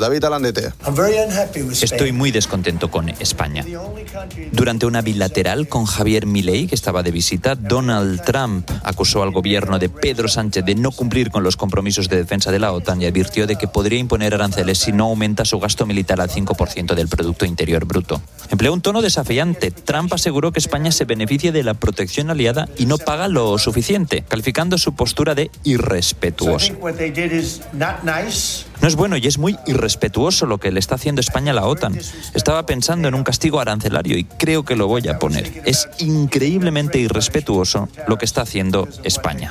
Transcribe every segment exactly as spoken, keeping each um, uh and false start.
David Alandete. Estoy muy descontento con España. Durante una bilateral con Javier Milei, que estaba de visita, Donald Trump acusó al gobierno de Pedro Sánchez de no cumplir con los compromisos de defensa de la OTAN y advirtió de que podría imponer aranceles si no aumenta su gasto militar al cinco por ciento del Producto Interior Bruto. Empleó un tono desafiante. Trump aseguró que España se beneficia de la protección aliada y no paga lo suficiente, calificando su postura de irrespetuosa. No es bueno y es muy irrespetuoso lo que le está haciendo España a la OTAN. Estaba pensando en un castigo arancelario y creo que lo voy a poner. Es increíblemente irrespetuoso lo que está haciendo España.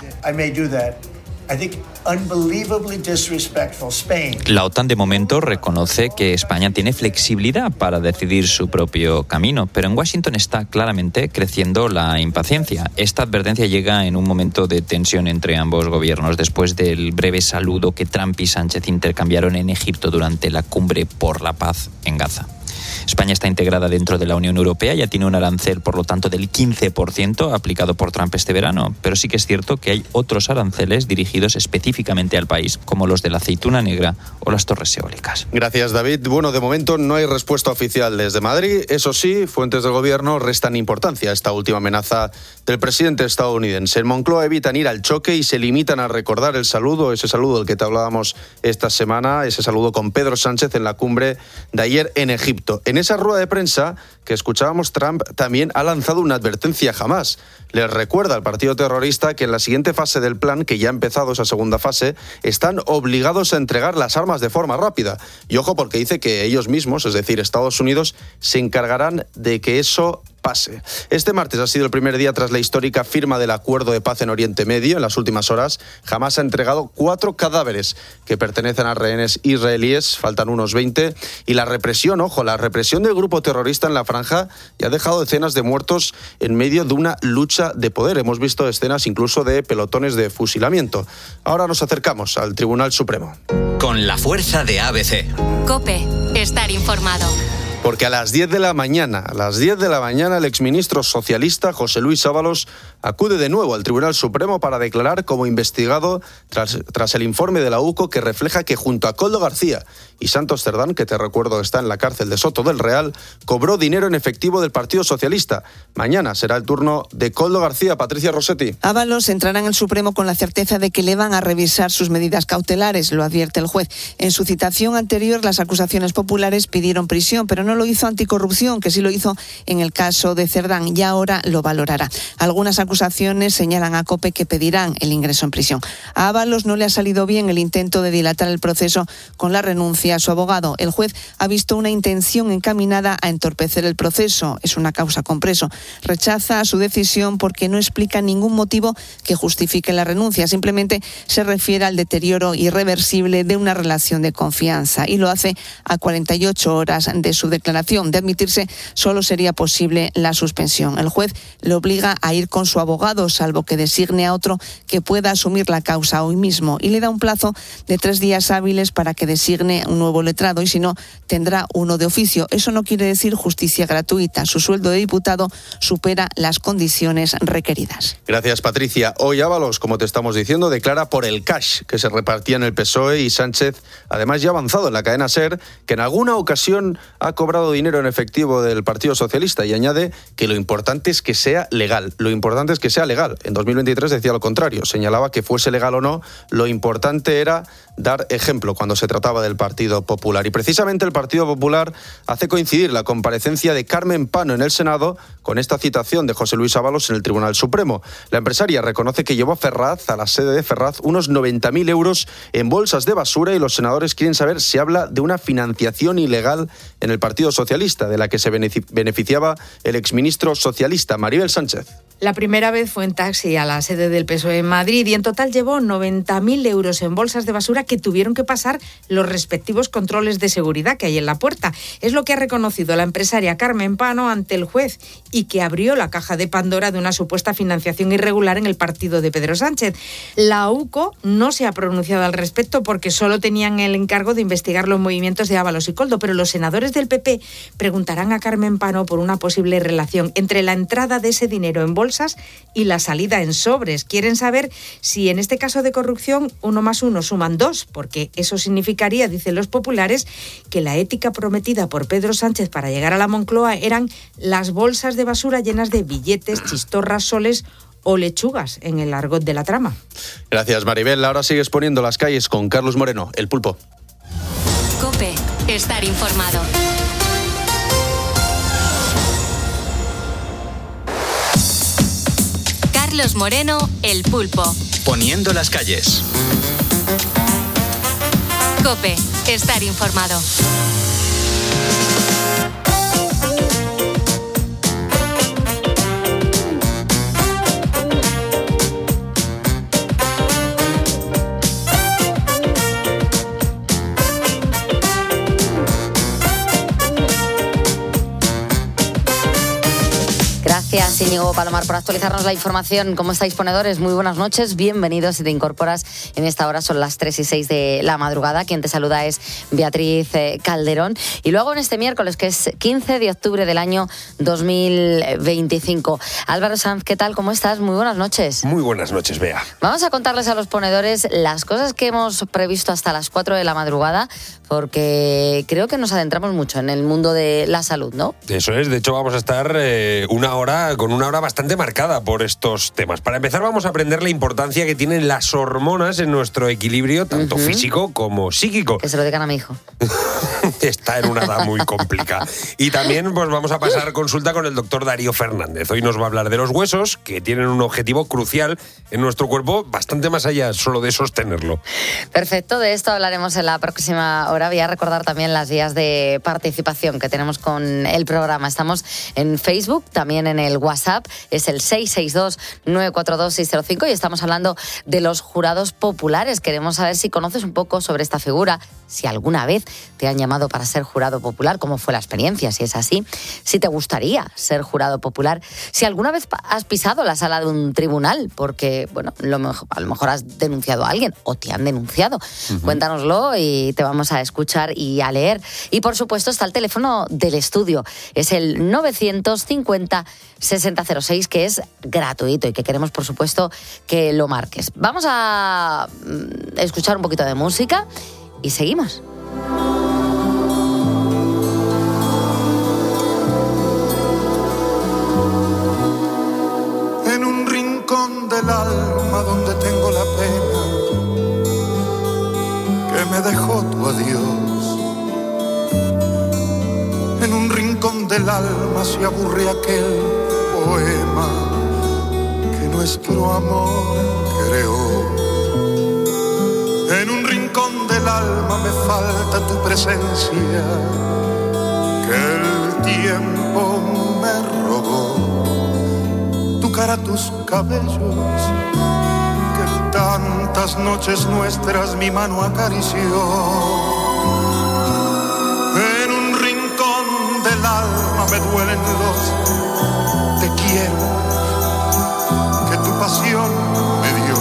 La OTAN de momento reconoce que España tiene flexibilidad para decidir su propio camino, pero en Washington está claramente creciendo la impaciencia. Esta advertencia llega en un momento de tensión entre ambos gobiernos después del breve saludo que Trump y Sánchez intercambiaron en Egipto durante la cumbre por la paz en Gaza. España está integrada dentro de la Unión Europea, ya tiene un arancel, por lo tanto, del quince por ciento aplicado por Trump este verano. Pero sí que es cierto que hay otros aranceles dirigidos específicamente al país, como los de la aceituna negra o las torres eólicas. Gracias, David. Bueno, de momento no hay respuesta oficial desde Madrid. Eso sí, fuentes del gobierno restan importancia a esta última amenaza del presidente estadounidense. En Moncloa evitan ir al choque y se limitan a recordar el saludo, ese saludo del que te hablábamos esta semana, ese saludo con Pedro Sánchez en la cumbre de ayer en Egipto. En esa rueda de prensa que escuchábamos, Trump también ha lanzado una advertencia a Hamás. Les recuerda al partido terrorista que en la siguiente fase del plan, que ya ha empezado esa segunda fase, están obligados a entregar las armas de forma rápida. Y ojo, porque dice que ellos mismos, es decir, Estados Unidos, se encargarán de que eso pase. Este martes ha sido el primer día tras la histórica firma del acuerdo de paz en Oriente Medio. En las últimas horas, Hamás ha entregado cuatro cadáveres que pertenecen a rehenes israelíes, faltan unos veinte, y la represión, ojo, la represión del grupo terrorista en la franja ya ha dejado decenas de muertos en medio de una lucha de poder. Hemos visto escenas incluso de pelotones de fusilamiento. Ahora nos acercamos al Tribunal Supremo. Con la fuerza de A B C. COPE, estar informado. Porque a las diez de la mañana, a las diez de la mañana, el exministro socialista José Luis Ábalos acude de nuevo al Tribunal Supremo para declarar como investigado tras, tras el informe de la U C O que refleja que junto a Koldo García y Santos Cerdán, que te recuerdo está en la cárcel de Soto del Real, cobró dinero en efectivo del Partido Socialista. Mañana será el turno de Koldo García. Patricia Rossetti. Ábalos entrará en el Supremo con la certeza de que le van a revisar sus medidas cautelares, lo advierte el juez. En su citación anterior, las acusaciones populares pidieron prisión, pero no lo hizo anticorrupción, que sí lo hizo en el caso de Cerdán, y ahora lo valorará. Algunas acusaciones señalan a COPE que pedirán el ingreso en prisión. A Ábalos no le ha salido bien el intento de dilatar el proceso con la renuncia a su abogado. El juez ha visto una intención encaminada a entorpecer el proceso. Es una causa compreso. Rechaza su decisión porque no explica ningún motivo que justifique la renuncia. Simplemente se refiere al deterioro irreversible de una relación de confianza y lo hace a cuarenta y ocho horas de su declaración. De admitirse, solo sería posible la suspensión. El juez le obliga a ir con su abogado, salvo que designe a otro que pueda asumir la causa hoy mismo, y le da un plazo de tres días hábiles para que designe un nuevo letrado, y si no, tendrá uno de oficio. Eso no quiere decir justicia gratuita. Su sueldo de diputado supera las condiciones requeridas. Gracias, Patricia. Hoy Ábalos, como te estamos diciendo, declara por el cash que se repartía en el P S O E, y Sánchez, además, ya ha avanzado en la cadena SER, que en alguna ocasión ha cobrado dinero en efectivo del Partido Socialista, y añade que lo importante es que sea legal. Lo importante es que sea legal. En dos mil veintitrés decía lo contrario. Señalaba que fuese legal o no, lo importante era dar ejemplo cuando se trataba del Partido Popular. Y precisamente el Partido Popular hace coincidir la comparecencia de Carmen Pano en el Senado con esta citación de José Luis Ábalos en el Tribunal Supremo. La empresaria reconoce que llevó a Ferraz, a la sede de Ferraz, unos noventa mil euros en bolsas de basura, y los senadores quieren saber si habla de una financiación ilegal en el Partido Socialista, de la que se beneficiaba el exministro socialista Maribel Sánchez. La primera vez fue en taxi a la sede del P S O E en Madrid, y en total llevó noventa mil euros en bolsas de basura que tuvieron que pasar los respectivos controles de seguridad que hay en la puerta. Es lo que ha reconocido la empresaria Carmen Pano ante el juez, y que abrió la caja de Pandora de una supuesta financiación irregular en el partido de Pedro Sánchez. La U C O no se ha pronunciado al respecto porque solo tenían el encargo de investigar los movimientos de Ábalos y Koldo, pero los senadores del P P preguntarán a Carmen Pano por una posible relación entre la entrada de ese dinero en bolsas y la salida en sobres. Quieren saber si en este caso de corrupción uno más uno suman dos, porque eso significaría, dicen los populares, que la ética prometida por Pedro Sánchez para llegar a la Moncloa eran las bolsas de basura llenas de billetes, chistorras, soles o lechugas, en el argot de la trama. Gracias, Maribel. Ahora sigues poniendo las calles con Carlos Moreno, el Pulpo. COPE, estar informado. Carlos Moreno, el Pulpo. Poniendo las calles. COPE, estar informado. Gracias, Íñigo Palomar, por actualizarnos la información. ¿Cómo estáis, ponedores? Muy buenas noches, bienvenidos. Si te incorporas en esta hora, son las tres y seis de la madrugada. Quien te saluda es Beatriz Calderón. Y luego en este miércoles, que es quince de octubre del año dos mil veinticinco. Álvaro Sanz, ¿qué tal? ¿Cómo estás? Muy buenas noches. Muy buenas noches, Bea. Vamos a contarles a los ponedores las cosas que hemos previsto hasta las cuatro de la madrugada, porque creo que nos adentramos mucho en el mundo de la salud, ¿no? Eso es, de hecho vamos a estar eh, una hora con una hora bastante marcada por estos temas. Para empezar, vamos a aprender la importancia que tienen las hormonas en nuestro equilibrio, tanto uh-huh. físico como psíquico. Que se lo digan a mi hijo. Está en una edad muy complicada. Y también pues vamos a pasar consulta con el doctor Darío Fernández. Hoy nos va a hablar de los huesos, que tienen un objetivo crucial en nuestro cuerpo, bastante más allá solo de sostenerlo. Perfecto, de esto hablaremos en la próxima hora. Voy a recordar también las vías de participación que tenemos con el programa. Estamos en Facebook, también en el WhatsApp, es el seis seis dos, nueve cuatro dos, seis cero cinco, y estamos hablando de los jurados populares. Queremos saber si conoces un poco sobre esta figura, si alguna vez te han llamado para ser jurado popular, cómo fue la experiencia, si es así, si te gustaría ser jurado popular, si alguna vez has pisado la sala de un tribunal, porque, bueno, lo mejor, a lo mejor has denunciado a alguien o te han denunciado. Uh-huh. Cuéntanoslo y te vamos a escuchar y a leer. Y, por supuesto, está el teléfono del estudio, es el novecientos cincuenta, sesenta cero seis, que es gratuito y que queremos, por supuesto, que lo marques. Vamos a escuchar un poquito de música y seguimos. En un rincón del alma donde tengo la pena que me dejó tu adiós, en un rincón del alma se aburre aquel poema que nuestro amor creó. En un rincón del alma me falta tu presencia que el tiempo me robó, tu cara, tus cabellos que tantas noches nuestras mi mano acarició. En un rincón del alma me duelen los te quiero que tu pasión me dio.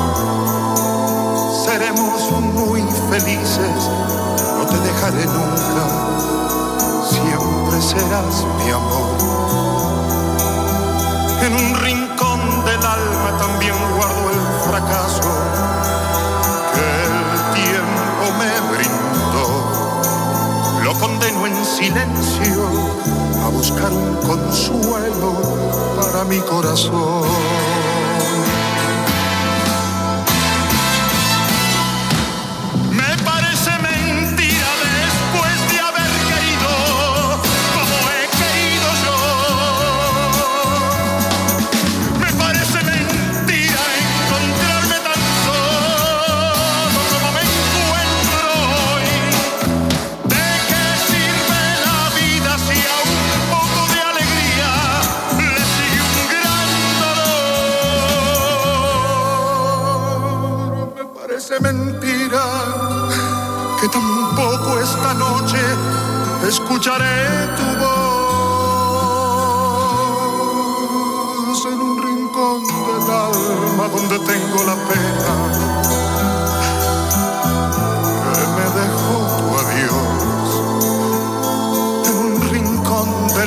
Seremos muy felices, no te dejaré nunca, siempre serás mi amor. En un rincón del alma también guardo el fracaso que el tiempo me brindó. Lo condeno en silencio a buscar un consuelo para mi corazón. Mentira, que tampoco esta noche escucharé tu voz en un rincón del alma donde tengo la pena que me dejó tu adiós. En un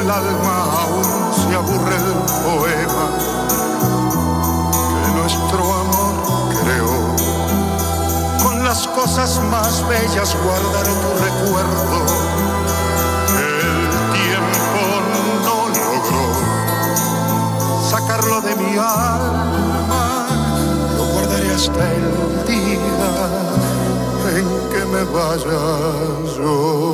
el alma aún se aburre el poema que nuestro amor creó. Con las cosas más bellas guardaré tu recuerdo, que el tiempo no logró sacarlo de mi alma. Lo guardaré hasta el día en que me vaya yo.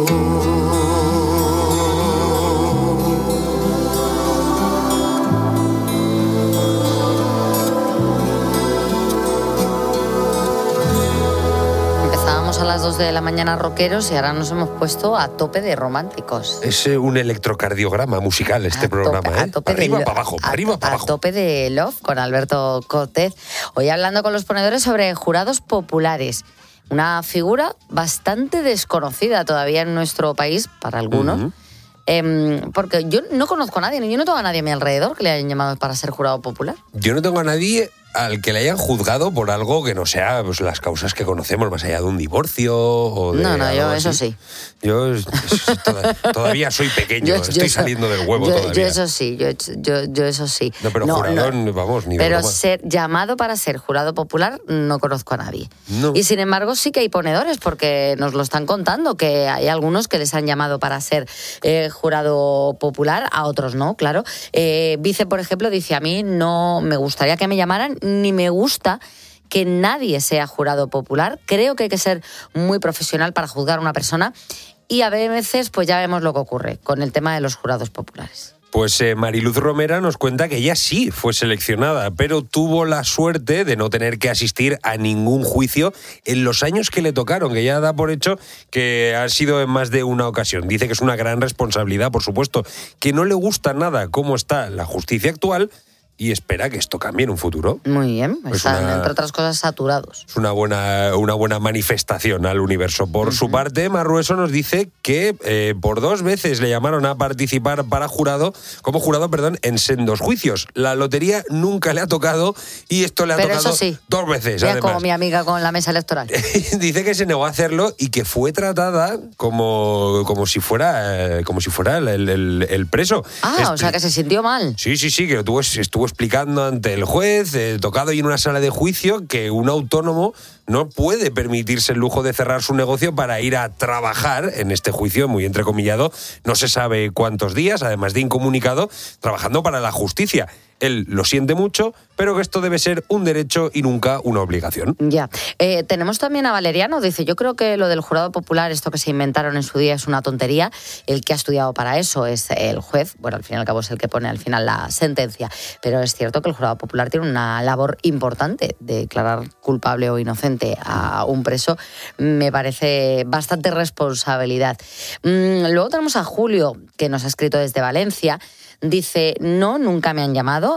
Empezábamos a las dos de la mañana rockeros y ahora nos hemos puesto a tope de románticos. Es eh, un electrocardiograma musical este A programa, tope, ¿eh? a tope Para arriba, de para lo- abajo, para a- arriba, para A abajo. tope de Love con Alberto Cortés. Hoy hablando con los ponedores sobre jurados populares. Una figura bastante desconocida todavía en nuestro país, para algunos. Ujú. Em, porque yo no conozco a nadie, yo no tengo a nadie a mi alrededor que le hayan llamado para ser jurado popular. Yo no tengo a nadie al que le hayan juzgado por algo que no sea pues, las causas que conocemos, más allá de un divorcio o de No, no, algo yo así. eso sí. Yo es- es- toda- todavía soy pequeño, Yo- yo estoy eso- saliendo del huevo yo, todavía. yo eso sí, yo, yo, yo eso sí. No, pero jurado, vamos, ni de Pero broma. ser llamado para ser jurado popular no conozco a nadie. No. Y sin embargo sí que hay ponedores, porque nos lo están contando, que hay algunos que les han llamado para ser eh, jurado popular, a otros no, claro. Eh, Vice, por ejemplo, dice, a mí no me gustaría que me llamaran, ni me gusta que nadie sea jurado popular. Creo que hay que ser muy profesional para juzgar a una persona y a veces pues ya vemos lo que ocurre con el tema de los jurados populares. Pues eh, Mariluz Romera nos cuenta que ella sí fue seleccionada, pero tuvo la suerte de no tener que asistir a ningún juicio en los años que le tocaron, que ya da por hecho que ha sido en más de una ocasión. Dice que es una gran responsabilidad, por supuesto, que no le gusta nada cómo está la justicia actual y espera que esto cambie en un futuro. Muy bien, Pues están, una- entre otras cosas, saturados. Es una buena, una buena manifestación al universo. Por su parte, Marrueso nos dice que eh, por dos veces le llamaron a participar para jurado, como jurado, perdón, en sendos juicios. La lotería nunca le ha tocado y esto le ha Pero tocado eso sí, dos veces, ya además. como mi amiga con la mesa electoral. Dice que se negó a hacerlo y que fue tratada como, como si fuera, eh, como si fuera el, el- el preso. Ah, Es- o sea que se sintió mal. Sí, sí, sí, que lo tuvo, estuvo explicando ante el juez, eh, tocado ahí en una sala de juicio, que un autónomo no puede permitirse el lujo de cerrar su negocio para ir a trabajar en este juicio, muy entrecomillado, no se sabe cuántos días, además de incomunicado, trabajando para la justicia. Él lo siente mucho, pero que esto debe ser un derecho y nunca una obligación. Ya. Eh, tenemos también a Valeriano, dice, yo creo que lo del jurado popular, esto que se inventaron en su día, es una tontería. El que ha estudiado para eso es el juez. Bueno, al fin y al cabo es el que pone al final la sentencia. Pero es cierto que el jurado popular tiene una labor importante de declarar culpable o inocente a un preso. Me parece bastante responsabilidad. Mm, luego tenemos a Julio, que nos ha escrito desde Valencia. Dice, no, nunca me han llamado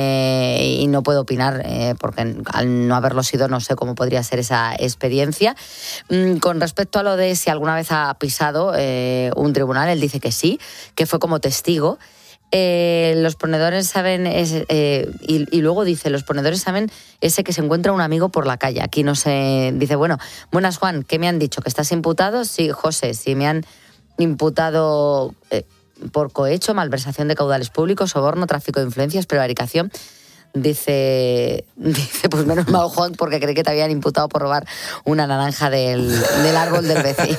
eh, y no puedo opinar eh, porque al no haberlo sido no sé cómo podría ser esa experiencia. Mm, con respecto a lo de si alguna vez ha pisado eh, un tribunal, él dice que sí, que fue como testigo. Eh, los ponedores saben, es, eh, y, y luego dice, los ponedores saben ese que se encuentra un amigo por la calle. Aquí no se dice, bueno, buenas Juan, ¿qué me han dicho? ¿Que estás imputado? Sí, José, sí me han imputado... Eh, por cohecho, malversación de caudales públicos, soborno, tráfico de influencias, prevaricación. Dice, dice, pues menos mal, Juan, porque creí que te habían imputado por robar una naranja del, del árbol del vecino.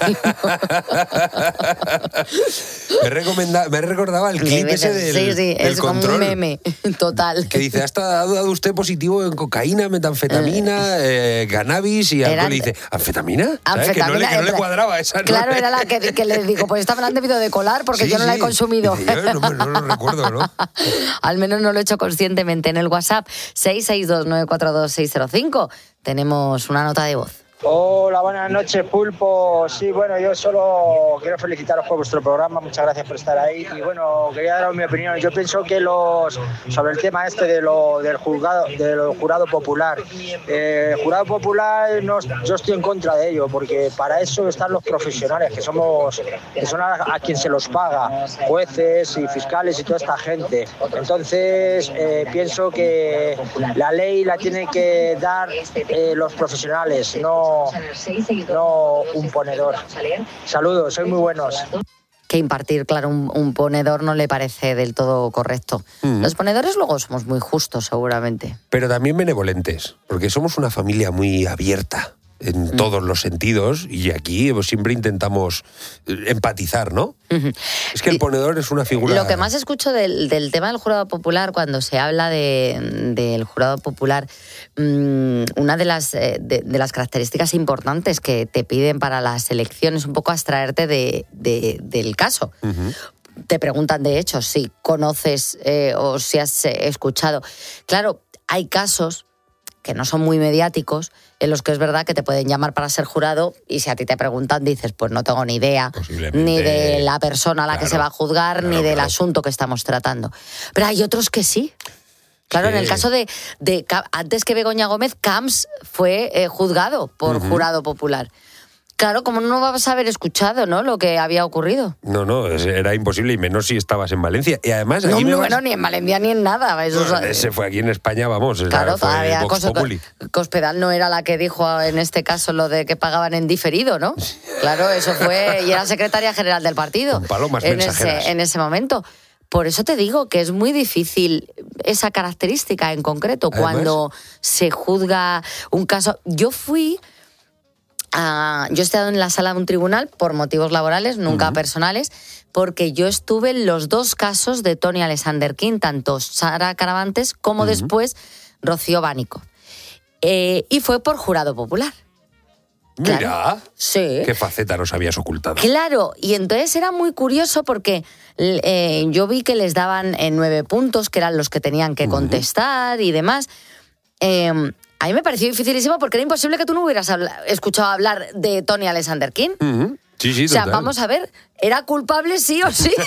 me, recomenda, me recordaba el clip ese del, sí, sí, del es como control. un meme, total. Que dice, ¿ha dado usted positivo en cocaína, metanfetamina, eh, cannabis y alcohol? Eran- Y dice, ¿anfetamina? ¿Sabes? Que no le, Anfetamina, que no le era- cuadraba esa. ¿no? Claro, era la que, que le digo, pues esta me la han debido de colar porque Sí, yo no la he sí. consumido. Dice, yo no, no lo recuerdo, ¿no? Al menos no lo he hecho conscientemente. En el WhatsApp seis seis dos nueve cuatro dos seis cero cinco tenemos una nota de voz. Hola, buenas noches, Pulpo. Sí, bueno, yo solo quiero felicitaros por vuestro programa, muchas gracias por estar ahí. Y bueno, quería daros mi opinión. Yo pienso que los sobre el tema este de lo del juzgado, del jurado popular, eh, jurado popular, no, yo estoy en contra de ello, porque para eso están los profesionales, que somos, que son a, a quien se los paga, jueces y fiscales y toda esta gente. Entonces, eh, pienso que la ley la tienen que dar eh, los profesionales, no no un ponedor. Saludos, sois muy buenos. que impartir, claro, un, un ponedor no le parece del todo correcto. Mm. Los ponedores luego somos muy justos, seguramente. Pero también benevolentes, porque somos una familia muy abierta en mm. todos los sentidos, y aquí pues, siempre intentamos empatizar, ¿no? Uh-huh. Es que el ponedor es una figura... Lo que más escucho del, del tema del jurado popular, cuando se habla de, del jurado popular, mmm, una de las, de, de las características importantes que te piden para las elecciones es un poco abstraerte de, de, del caso. Uh-huh. Te preguntan, de hecho, si conoces eh, o si has eh, escuchado. Claro, hay casos que no son muy mediáticos, en los que es verdad que te pueden llamar para ser jurado, y si a ti te preguntan dices, pues no tengo ni idea, ni de la persona a la claro, que se va a juzgar, claro, ni del claro. asunto que estamos tratando. Pero hay otros que sí. Claro, sí. En el caso de, de antes que Begoña Gómez, Camps fue eh, juzgado por uh-huh. jurado popular. Claro, como no vas a haber escuchado, ¿no?, lo que había ocurrido. No, no, era imposible, y menos si estabas en Valencia. Y además... No, aquí me bueno, vas... ni en Valencia ni en nada. Eso no, ese fue aquí en España, vamos. Claro, fue todavía Vox Populi. Cospedal no era la que dijo en este caso lo de que pagaban en diferido, ¿no? Claro, eso fue... Y era secretaria general del partido. Con palomas en mensajeras. Ese, en ese momento. Por eso te digo que es muy difícil esa característica en concreto. Además, cuando se juzga un caso... Yo fui... Uh, yo he estado en la sala de un tribunal por motivos laborales, nunca uh-huh. personales, porque yo estuve en los dos casos de Tony Alexander King, tanto Sara Caravantes como uh-huh. después Rocío Bánico. Eh, y fue por jurado popular. Mira, claro. Sí. Qué faceta nos habías ocultado. Claro, y entonces era muy curioso porque eh, yo vi que les daban eh, nueve puntos, que eran los que tenían que contestar uh-huh. y demás. Eh, A mí me pareció dificilísimo porque era imposible que tú no hubieras habla- escuchado hablar de Tony Alexander King. Uh-huh. Sí, sí, o sea, total. vamos a ver, ¿era culpable sí o sí?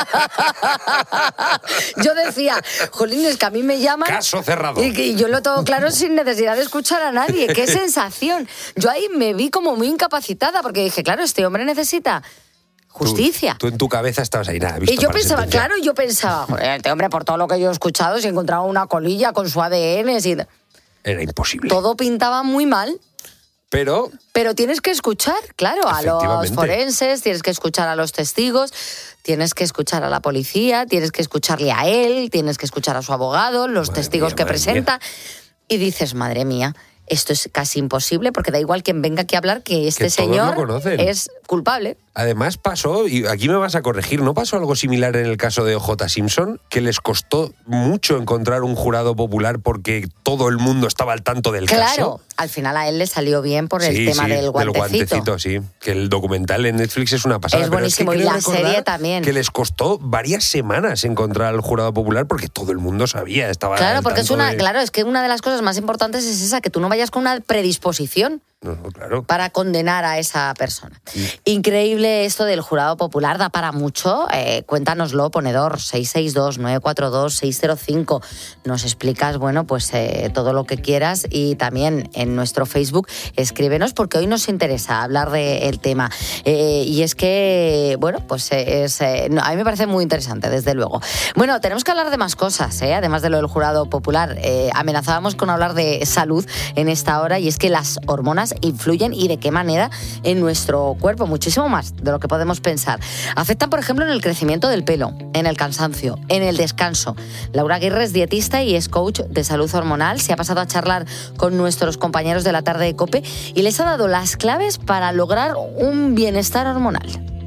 Yo decía, jolín, es que a mí me llaman... Caso cerrado. Y, y yo lo tengo claro sin necesidad de escuchar a nadie. ¡Qué sensación! Yo ahí me vi como muy incapacitada porque dije, claro, este hombre necesita... justicia. Tú, tú en tu cabeza estabas ahí, nada, visto Y yo para pensaba, sentencia. claro, yo pensaba, joder, este hombre, por todo lo que yo he escuchado, si encontraba una colilla con su A D N... Si... Era imposible. Todo pintaba muy mal. Pero... Pero tienes que escuchar, claro, a los forenses, tienes que escuchar a los testigos, tienes que escuchar a la policía, tienes que escucharle a él, tienes que escuchar a su abogado, los madre testigos mía, que presenta. Mía. Y dices, madre mía, esto es casi imposible, porque da igual quien venga aquí a hablar que este que señor es culpable. Además pasó, y aquí me vas a corregir, ¿no pasó algo similar en el caso de O J Simpson? Que les costó mucho encontrar un jurado popular porque todo el mundo estaba al tanto del claro, caso. Claro, al final a él le salió bien por el sí, tema sí, del guantecito. del guantecito, sí. Que el documental en Netflix es una pasada. Es buenísimo, pero es que y la serie también. Que les costó varias semanas encontrar al jurado popular porque todo el mundo sabía, estaba Claro, porque es una, de... claro, es que una de las cosas más importantes es esa, que tú no vayas con una predisposición. No, claro. Para condenar a esa persona. Sí. Increíble esto del jurado popular, da para mucho. Eh, cuéntanoslo, ponedor, seis seis dos, nueve cuatro dos, seis cero cinco. Nos explicas, bueno, pues eh, todo lo que quieras, y también en nuestro Facebook escríbenos, porque hoy nos interesa hablar del tema. Eh, y es que, bueno, pues es, eh, no, a mí me parece muy interesante, desde luego. Bueno, tenemos que hablar de más cosas, ¿eh? Además de lo del jurado popular. Eh, amenazábamos con hablar de salud en esta hora, y es que las hormonas influyen, y de qué manera, en nuestro cuerpo, muchísimo más de lo que podemos pensar. Afectan, por ejemplo, en el crecimiento del pelo, en el cansancio, en el descanso. Laura Aguirre es dietista y es coach de salud hormonal. Se ha pasado a charlar con nuestros compañeros de la tarde de COPE y les ha dado las claves para lograr un bienestar hormonal.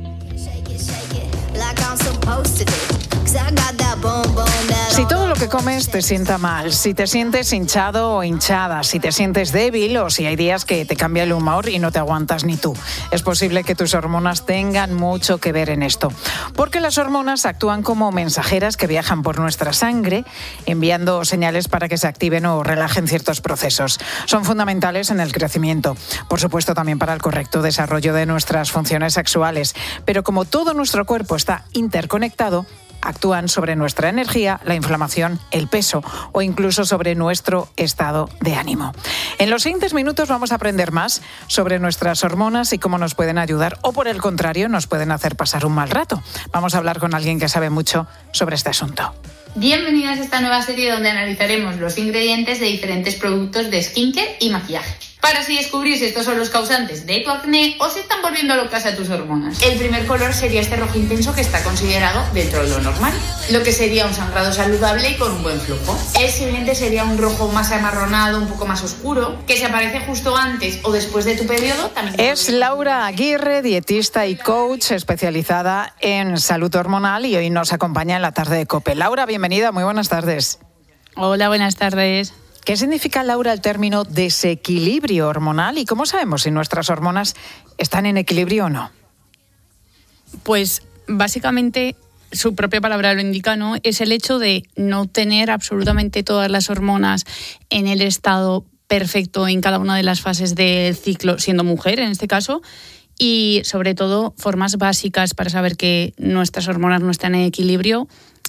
Si todo lo que comes te sienta mal, si te sientes hinchado o hinchada, si te sientes débil o si hay días que te cambia el humor y no te aguantas ni tú, es posible que tus hormonas tengan mucho que ver en esto. Porque las hormonas actúan como mensajeras que viajan por nuestra sangre, enviando señales para que se activen o relajen ciertos procesos. Son fundamentales en el crecimiento, por supuesto también para el correcto desarrollo de nuestras funciones sexuales. Pero como todo nuestro cuerpo está interconectado, actúan sobre nuestra energía, la inflamación, el peso o incluso sobre nuestro estado de ánimo. En los siguientes minutos vamos a aprender más sobre nuestras hormonas y cómo nos pueden ayudar o, por el contrario, nos pueden hacer pasar un mal rato. Vamos a hablar con alguien que sabe mucho sobre este asunto. Bienvenidas a esta nueva serie donde analizaremos los ingredientes de diferentes productos de skincare y maquillaje. para así descubrir si estos son los causantes de tu acné o si están volviendo locas a tus hormonas. El primer color sería este rojo intenso que está considerado dentro de lo normal, lo que sería un sangrado saludable y con un buen flujo. El siguiente sería un rojo más amarronado, un poco más oscuro, que si aparece justo antes o después de tu periodo también... Es Laura Aguirre, dietista y coach especializada en salud hormonal, y hoy nos acompaña en la tarde de COPE. Laura, bienvenida, muy buenas tardes. Hola, buenas tardes. ¿Qué significa, Laura, el término desequilibrio hormonal y cómo sabemos si nuestras hormonas están en equilibrio o no? Pues básicamente su propia palabra lo indica, ¿no? Es el hecho de no tener absolutamente todas las hormonas en el estado perfecto en cada una de las fases del ciclo, siendo mujer en este caso, y sobre todo formas básicas para saber que nuestras hormonas no están en equilibrio.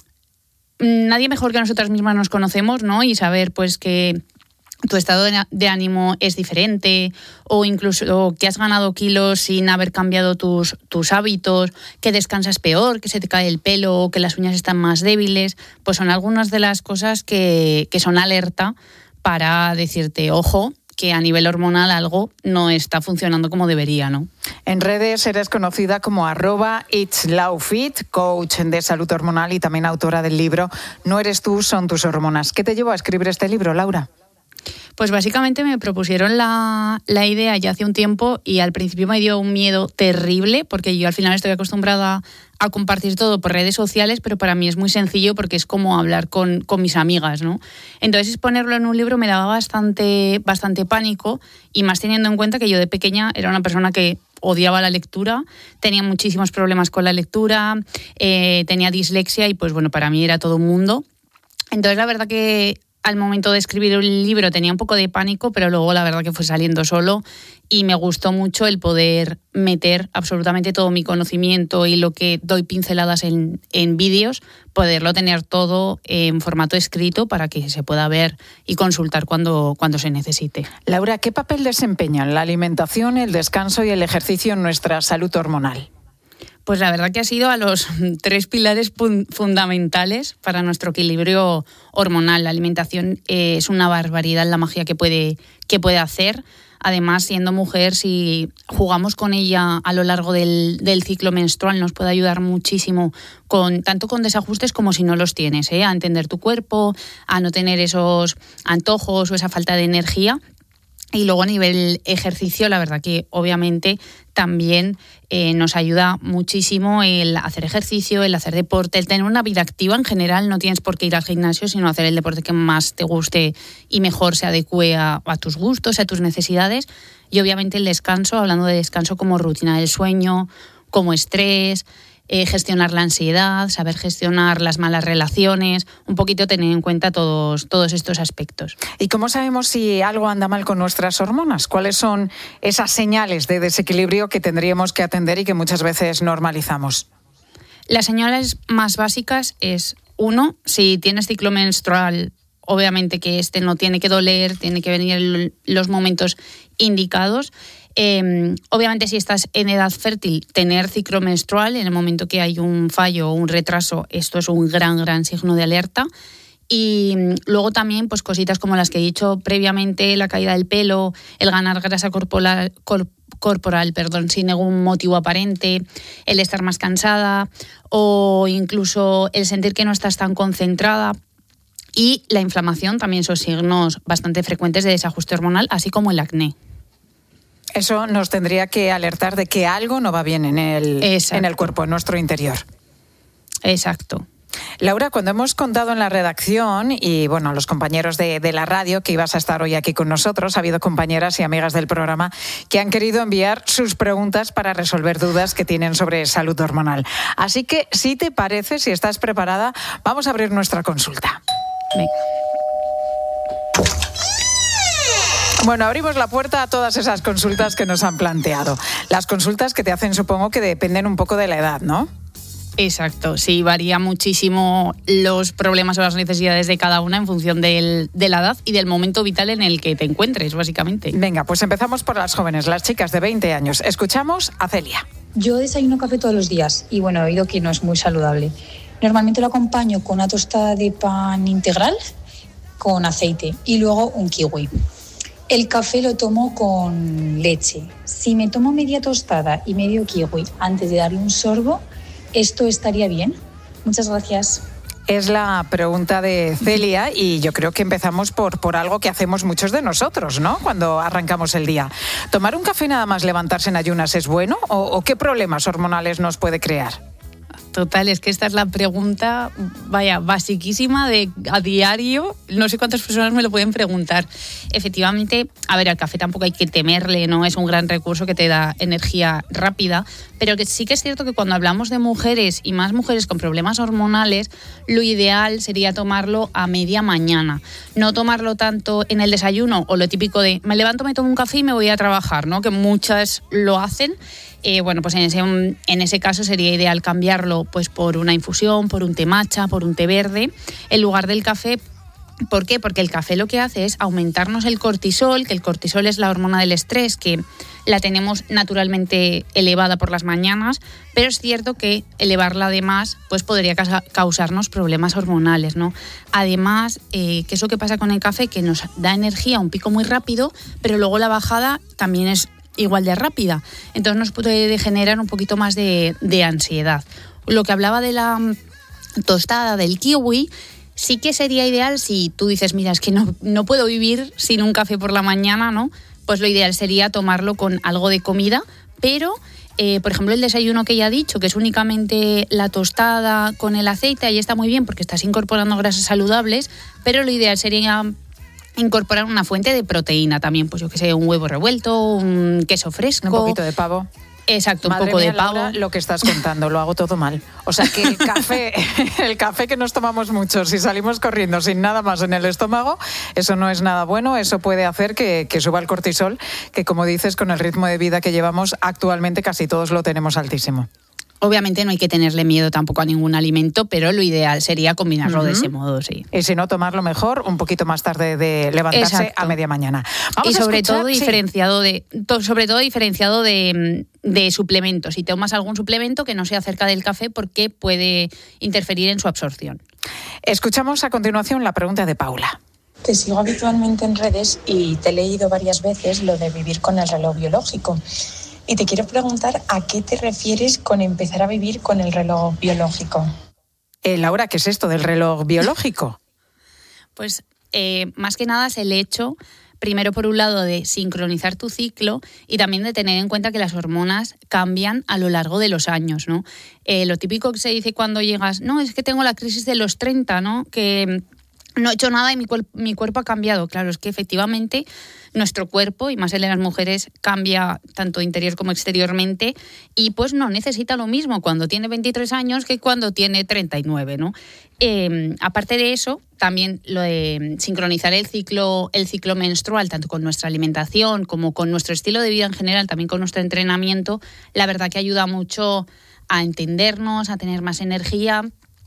Nadie mejor que nosotras mismas nos conocemos, ¿no? Y saber pues que tu estado de ánimo es diferente, o incluso que has ganado kilos sin haber cambiado tus, tus hábitos, que descansas peor, que se te cae el pelo, o que las uñas están más débiles, pues son algunas de las cosas que, que son alerta para decirte, ojo, que a nivel hormonal algo no está funcionando como debería, ¿no? En redes eres conocida como arroba It's Lau Fit, coach de salud hormonal y también autora del libro No eres tú, son tus hormonas. ¿Qué te llevó a escribir este libro, Laura? Pues básicamente me propusieron la, la idea ya hace un tiempo y al principio me dio un miedo terrible porque yo al final estoy acostumbrada a compartir todo por redes sociales, pero para mí es muy sencillo porque es como hablar con, con mis amigas, ¿no? Entonces ponerlo en un libro me daba bastante, bastante pánico, y más teniendo en cuenta que yo de pequeña era una persona que odiaba la lectura, tenía muchísimos problemas con la lectura, eh, tenía dislexia y pues bueno, para mí era todo un mundo. Entonces la verdad que al momento de escribir el libro tenía un poco de pánico, pero luego la verdad que fue saliendo solo y me gustó mucho el poder meter absolutamente todo mi conocimiento y lo que doy pinceladas en, en vídeos, poderlo tener todo en formato escrito para que se pueda ver y consultar cuando, cuando se necesite. Laura, ¿qué papel desempeñan la alimentación, el descanso y el ejercicio en nuestra salud hormonal? Pues la verdad que ha sido a los tres pilares fundamentales para nuestro equilibrio hormonal. La alimentación es una barbaridad la magia que puede, que puede hacer. Además, siendo mujer, si jugamos con ella a lo largo del, del ciclo menstrual, nos puede ayudar muchísimo, con, tanto con desajustes como si no los tienes, ¿eh? A entender tu cuerpo, a no tener esos antojos o esa falta de energía. Y luego a nivel ejercicio, la verdad que obviamente también eh, nos ayuda muchísimo el hacer ejercicio, el hacer deporte, el tener una vida activa en general. No tienes por qué ir al gimnasio, sino hacer el deporte que más te guste y mejor se adecue a, a tus gustos, a tus necesidades. Y obviamente el descanso, hablando de descanso como rutina del sueño, como estrés, Eh, gestionar la ansiedad, saber gestionar las malas relaciones, un poquito tener en cuenta todos, todos estos aspectos. ¿Y cómo sabemos si algo anda mal con nuestras hormonas? ¿Cuáles son esas señales de desequilibrio que tendríamos que atender y que muchas veces normalizamos? Las señales más básicas es, uno, si tienes ciclo menstrual, obviamente que este no tiene que doler, tiene que venir los momentos indicados. Eh, obviamente, si estás en edad fértil, tener ciclo menstrual en el momento que hay un fallo o un retraso, esto es un gran, gran signo de alerta. Y luego también pues cositas como las que he dicho previamente, la caída del pelo, el ganar grasa corporal, cor, corporal perdón, sin ningún motivo aparente, el estar más cansada o incluso el sentir que no estás tan concentrada. Y la inflamación también son signos bastante frecuentes de desajuste hormonal, así como el acné. Eso nos tendría que alertar de que algo no va bien en el, en el cuerpo, en nuestro interior. Exacto. Laura, cuando hemos contado en la redacción y bueno, los compañeros de, de la radio que ibas a estar hoy aquí con nosotros, ha habido compañeras y amigas del programa que han querido enviar sus preguntas para resolver dudas que tienen sobre salud hormonal. Así que, si te parece, si estás preparada, vamos a abrir nuestra consulta. Venga. Bueno, abrimos la puerta a todas esas consultas que nos han planteado. Las consultas que te hacen, supongo que dependen un poco de la edad, ¿no? Exacto, sí, varía muchísimo los problemas o las necesidades de cada una en función del, de la edad y del momento vital en el que te encuentres, básicamente. Venga, pues empezamos por las jóvenes, las chicas de veinte años. Escuchamos a Celia. Yo desayuno café todos los días y bueno, he oído que no es muy saludable. Normalmente lo acompaño con una tostada de pan integral con aceite y luego un kiwi. El café lo tomo con leche. Si me tomo media tostada y medio kiwi antes de darle un sorbo, ¿esto estaría bien? Muchas gracias. Es la pregunta de Celia y yo creo que empezamos por, por algo que hacemos muchos de nosotros, ¿no? Cuando arrancamos el día. ¿Tomar un café nada más levantarse en ayunas es bueno o, o qué problemas hormonales nos puede crear? Total, es que esta es la pregunta, vaya, basiquísima de a diario. No sé cuántas personas me lo pueden preguntar. Efectivamente, a ver, al café tampoco hay que temerle, ¿no? Es un gran recurso que te da energía rápida, pero que sí que es cierto que cuando hablamos de mujeres y más mujeres con problemas hormonales, lo ideal sería tomarlo a media mañana. No tomarlo tanto en el desayuno o lo típico de me levanto, me tomo un café y me voy a trabajar, ¿no? Que muchas lo hacen. Eh, bueno, pues en ese, en ese caso sería ideal cambiarlo pues por una infusión, por un té matcha, por un té verde, en lugar del café. ¿Por qué? Porque el café lo que hace es aumentarnos el cortisol, que el cortisol es la hormona del estrés, que la tenemos naturalmente elevada por las mañanas, pero es cierto que elevarla además pues podría causarnos problemas hormonales, ¿no? Además, eh, ¿qué es lo que pasa con el café? Que nos da energía, un pico muy rápido, pero luego la bajada también es igual de rápida. Entonces nos puede generar un poquito más de, de ansiedad. Lo que hablaba de la tostada del kiwi, sí que sería ideal si tú dices, mira, es que no, no puedo vivir sin un café por la mañana, ¿no? Pues lo ideal sería tomarlo con algo de comida, pero, eh, por ejemplo, el desayuno que ya he dicho, que es únicamente la tostada con el aceite, ahí está muy bien porque estás incorporando grasas saludables, pero lo ideal sería incorporar una fuente de proteína también, pues yo que sé, un huevo revuelto, un queso fresco. Un poquito de pavo. Exacto, Madre un poco mía, de pavo. Laura, lo que estás contando, lo hago todo mal. O sea que el café, el café que nos tomamos muchos y salimos corriendo sin nada más en el estómago, eso no es nada bueno, eso puede hacer que, que suba el cortisol, que como dices, con el ritmo de vida que llevamos actualmente casi todos lo tenemos altísimo. Obviamente no hay que tenerle miedo tampoco a ningún alimento, pero lo ideal sería combinarlo uh-huh. de ese modo, sí. Y si no, tomarlo mejor un poquito más tarde de levantarse Exacto. a media mañana. Vamos y sobre escuchar, todo sí. diferenciado de to, sobre todo diferenciado de, de suplementos. Si tomas algún suplemento que no sea cerca del café porque puede interferir en su absorción. Escuchamos a continuación la pregunta de Paula. Te sigo habitualmente en redes y te he leído varias veces lo de vivir con el reloj biológico. Y te quiero preguntar a qué te refieres con empezar a vivir con el reloj biológico. Eh, Laura, ¿qué es esto del reloj biológico? Pues eh, más que nada es el hecho, primero por un lado, de sincronizar tu ciclo y también de tener en cuenta que las hormonas cambian a lo largo de los años, ¿no? Eh, lo típico que se dice cuando llegas, no, es que tengo la crisis de los treinta, ¿no? Que no he hecho nada y mi, cuerp- mi cuerpo ha cambiado. Claro, es que efectivamente nuestro cuerpo, y más el de las mujeres, cambia tanto interior como exteriormente y pues no necesita lo mismo cuando tiene veintitrés años que cuando tiene treinta y nueve, ¿no? Eh, aparte de eso, también lo de sincronizar el ciclo, el ciclo menstrual, tanto con nuestra alimentación como con nuestro estilo de vida en general, también con nuestro entrenamiento, la verdad que ayuda mucho a entendernos, a tener más energía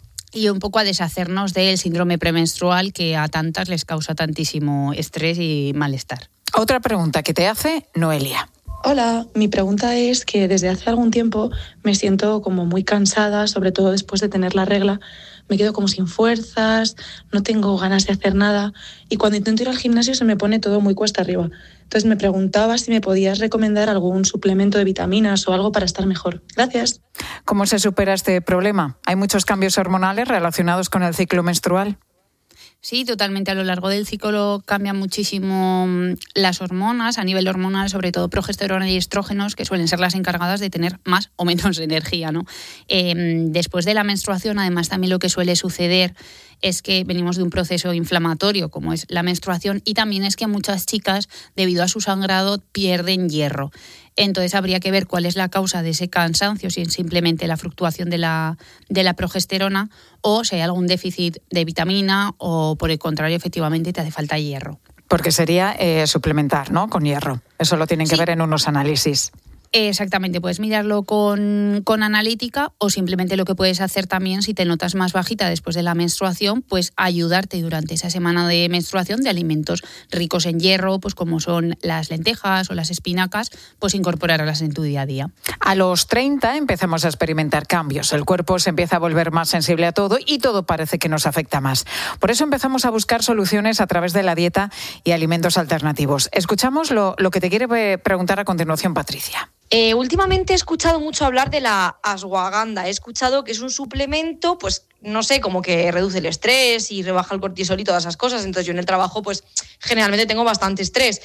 y un poco a deshacernos del síndrome premenstrual que a tantas les causa tantísimo estrés y malestar. Otra pregunta que te hace Noelia. Hola, mi pregunta es que desde hace algún tiempo me siento como muy cansada, sobre todo después de tener la regla. Me quedo como sin fuerzas, no tengo ganas de hacer nada y cuando intento ir al gimnasio se me pone todo muy cuesta arriba. Entonces me preguntaba si me podías recomendar algún suplemento de vitaminas o algo para estar mejor. Gracias. ¿Cómo se supera este problema? ¿Hay muchos cambios hormonales relacionados con el ciclo menstrual? Sí, totalmente. A lo largo del ciclo cambian muchísimo las hormonas, a nivel hormonal, sobre todo progesterona y estrógenos, que suelen ser las encargadas de tener más o menos energía, ¿no? Eh, después de la menstruación, además, también lo que suele suceder es que venimos de un proceso inflamatorio, como es la menstruación, y también es que muchas chicas, debido a su sangrado, pierden hierro. Entonces habría que ver cuál es la causa de ese cansancio, si es simplemente la fluctuación de la, de la progesterona o si hay algún déficit de vitamina o, por el contrario, efectivamente te hace falta hierro. Porque sería eh, suplementar, ¿no? Con hierro. Eso lo tienen que sí. ver en unos análisis. Exactamente, puedes mirarlo con, con analítica o simplemente lo que puedes hacer también si te notas más bajita después de la menstruación, pues ayudarte durante esa semana de menstruación de alimentos ricos en hierro, pues como son las lentejas o las espinacas, pues incorporarlas en tu día a día. A los treinta empezamos a experimentar cambios, el cuerpo se empieza a volver más sensible a todo y todo parece que nos afecta más. Por eso empezamos a buscar soluciones a través de la dieta y alimentos alternativos. Escuchamos lo, lo que te quiere preguntar a continuación Patricia. Eh, últimamente he escuchado mucho hablar de la ashwagandha. He escuchado que es un suplemento, pues no sé, como que reduce el estrés y rebaja el cortisol y todas esas cosas. Entonces yo en el trabajo pues generalmente tengo bastante estrés.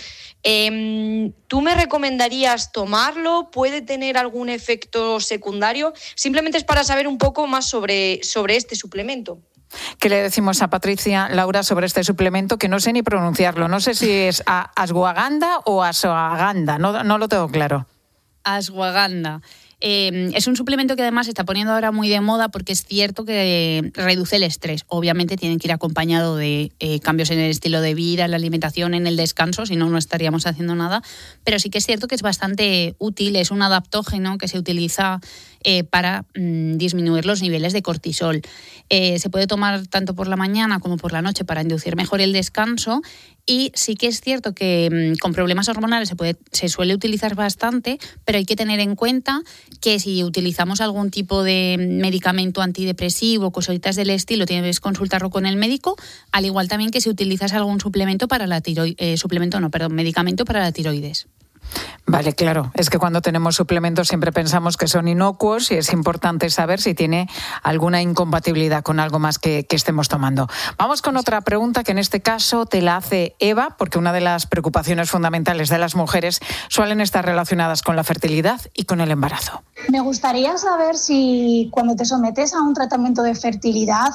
Eh, ¿Tú me recomendarías tomarlo? ¿Puede tener algún efecto secundario? Simplemente es para saber un poco más sobre, sobre este suplemento. ¿Qué le decimos a Patricia, Laura, sobre este suplemento? Que no sé ni pronunciarlo. No sé si es ashwagandha o ashwagandha. No, no lo tengo claro. Ashwagandha. Eh, es un suplemento que además se está poniendo ahora muy de moda porque es cierto que reduce el estrés. Obviamente tiene que ir acompañado de eh, cambios en el estilo de vida, en la alimentación, en el descanso, si no, no estaríamos haciendo nada. Pero sí que es cierto que es bastante útil, es un adaptógeno que se utiliza eh, para mm, disminuir los niveles de cortisol. Eh, se puede tomar tanto por la mañana como por la noche para inducir mejor el descanso. Y sí que es cierto que mmm, con problemas hormonales se, puede, se suele utilizar bastante, pero hay que tener en cuenta que si utilizamos algún tipo de medicamento antidepresivo, cositas del estilo, tienes que consultarlo con el médico, al igual también que si utilizas algún suplemento para la tiroides, eh, suplemento no, perdón, medicamento para la tiroides. Vale, claro. Es que cuando tenemos suplementos siempre pensamos que son inocuos y es importante saber si tiene alguna incompatibilidad con algo más que, que estemos tomando. Vamos con otra pregunta que en este caso te la hace Eva, porque una de las preocupaciones fundamentales de las mujeres suelen estar relacionadas con la fertilidad y con el embarazo. Me gustaría saber si cuando te sometes a un tratamiento de fertilidad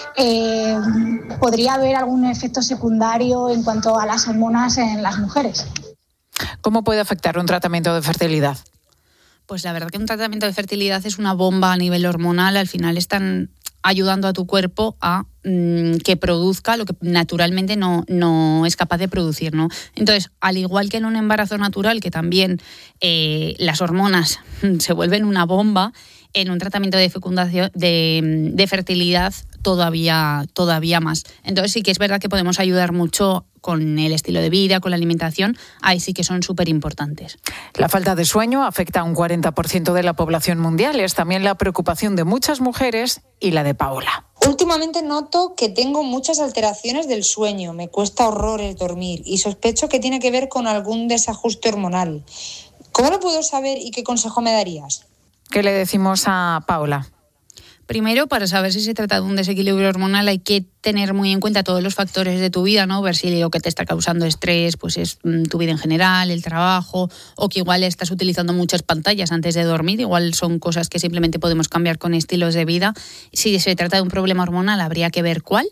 eh, podría haber algún efecto secundario en cuanto a las hormonas en las mujeres. ¿Cómo puede afectar un tratamiento de fertilidad? Pues la verdad que un tratamiento de fertilidad es una bomba a nivel hormonal. Al final están ayudando a tu cuerpo a mmm, que produzca lo que naturalmente no, no es capaz de producir, ¿no? Entonces, al igual que en un embarazo natural, que también eh, las hormonas se vuelven una bomba, en un tratamiento de fecundación, de, de fertilidad, todavía, todavía más. Entonces sí que es verdad que podemos ayudar mucho con el estilo de vida, con la alimentación, ahí sí que son súper importantes. La falta de sueño afecta a un cuarenta por ciento de la población mundial. Es también la preocupación de muchas mujeres y la de Paola. Últimamente noto que tengo muchas alteraciones del sueño, me cuesta horrores dormir y sospecho que tiene que ver con algún desajuste hormonal. ¿Cómo lo puedo saber y qué consejo me darías? ¿Qué le decimos a Paola? Primero, para saber si se trata de un desequilibrio hormonal hay que tener muy en cuenta todos los factores de tu vida, ¿no? Ver si lo que te está causando estrés pues es tu vida en general, el trabajo, o que igual estás utilizando muchas pantallas antes de dormir. Igual son cosas que simplemente podemos cambiar con estilos de vida. Si se trata de un problema hormonal, habría que ver cuál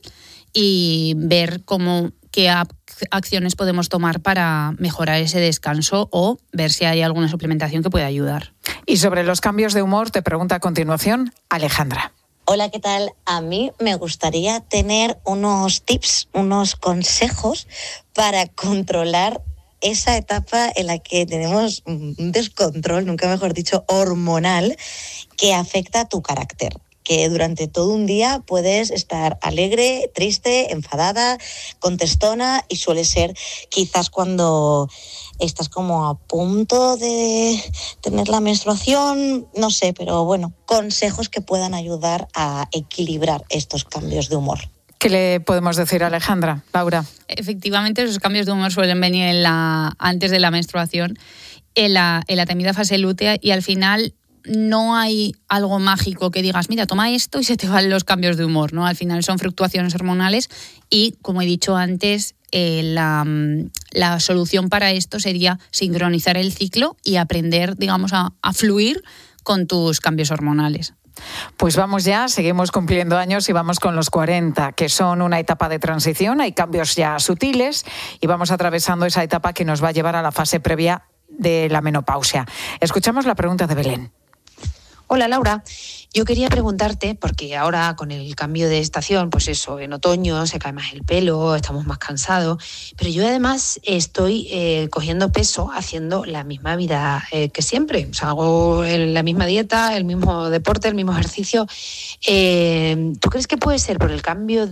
y ver cómo qué acciones podemos tomar para mejorar ese descanso o ver si hay alguna suplementación que pueda ayudar. Y sobre los cambios de humor, te pregunta a continuación Alejandra. Hola, ¿qué tal? A mí me gustaría tener unos tips, unos consejos para controlar esa etapa en la que tenemos un descontrol, nunca mejor dicho, hormonal, que afecta a tu carácter. Que durante todo un día puedes estar alegre, triste, enfadada, contestona y suele ser quizás cuando estás como a punto de tener la menstruación, no sé, pero bueno, consejos que puedan ayudar a equilibrar estos cambios de humor. ¿Qué le podemos decir a Alejandra? Laura. Efectivamente, esos cambios de humor suelen venir en la, antes de la menstruación, en la, en la temida fase lútea y al final no hay algo mágico que digas, mira, toma esto y se te van los cambios de humor, ¿no? Al final son fluctuaciones hormonales y, como he dicho antes, eh, la, la solución para esto sería sincronizar el ciclo y aprender, digamos, a, a fluir con tus cambios hormonales. Pues vamos ya, seguimos cumpliendo años y vamos con los cuarenta, que son una etapa de transición, hay cambios ya sutiles y vamos atravesando esa etapa que nos va a llevar a la fase previa de la menopausia. Escuchamos la pregunta de Belén. Hola Laura, yo quería preguntarte, porque ahora con el cambio de estación, pues eso, en otoño se cae más el pelo, estamos más cansados, pero yo además estoy eh, cogiendo peso haciendo la misma vida eh, que siempre, o sea, hago el, la misma dieta, el mismo deporte, el mismo ejercicio. Eh, ¿Tú crees que puede ser por el cambio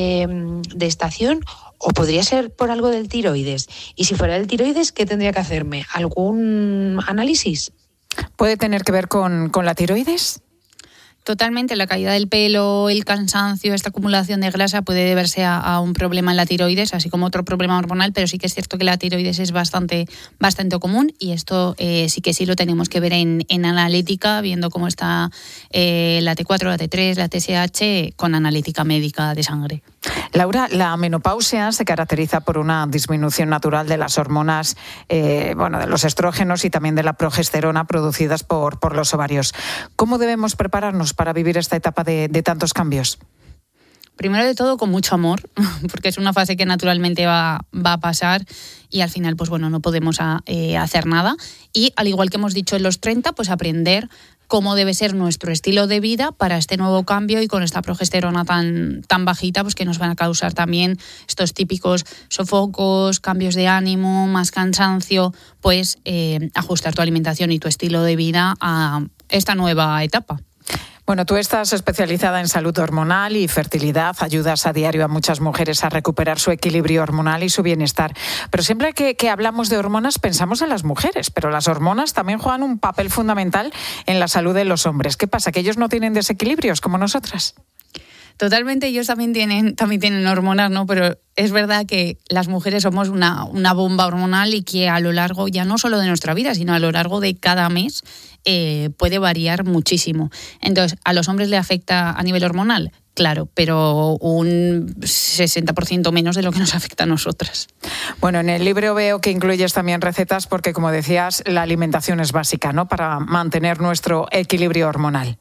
de, de estación o podría ser por algo del tiroides? Y si fuera del tiroides, ¿qué tendría que hacerme? ¿Algún análisis? ¿Puede tener que ver con, con la tiroides? Totalmente, la caída del pelo, el cansancio, esta acumulación de grasa puede deberse a, a un problema en la tiroides, así como otro problema hormonal, pero sí que es cierto que la tiroides es bastante, bastante común y esto eh, sí que sí lo tenemos que ver en, en analítica, viendo cómo está eh, la T cuatro, la T tres, la T S H con analítica médica de sangre. Laura, la menopausia se caracteriza por una disminución natural de las hormonas, eh, bueno, de los estrógenos y también de la progesterona producidas por, por los ovarios. ¿Cómo debemos prepararnos para vivir esta etapa de, de tantos cambios? Primero de todo, con mucho amor, porque es una fase que naturalmente va, va a pasar y al final, pues bueno, no podemos a, eh, hacer nada. Y al igual que hemos dicho en los treinta, pues aprender cómo debe ser nuestro estilo de vida para este nuevo cambio y con esta progesterona tan, tan bajita, pues que nos van a causar también estos típicos sofocos, cambios de ánimo, más cansancio, pues eh, ajustar tu alimentación y tu estilo de vida a esta nueva etapa. Bueno, tú estás especializada en salud hormonal y fertilidad, ayudas a diario a muchas mujeres a recuperar su equilibrio hormonal y su bienestar. Pero siempre que, que hablamos de hormonas pensamos en las mujeres, pero las hormonas también juegan un papel fundamental en la salud de los hombres. ¿Qué pasa? ¿Que ellos no tienen desequilibrios como nosotras? Totalmente, ellos también tienen, también tienen hormonas, ¿no? Pero es verdad que las mujeres somos una, una bomba hormonal y que a lo largo, ya no solo de nuestra vida, sino a lo largo de cada mes, eh, puede variar muchísimo. Entonces, ¿a los hombres le afecta a nivel hormonal? Claro, pero un sesenta por ciento menos de lo que nos afecta a nosotras. Bueno, en el libro veo que incluyes también recetas porque, como decías, la alimentación es básica, ¿no?, para mantener nuestro equilibrio hormonal.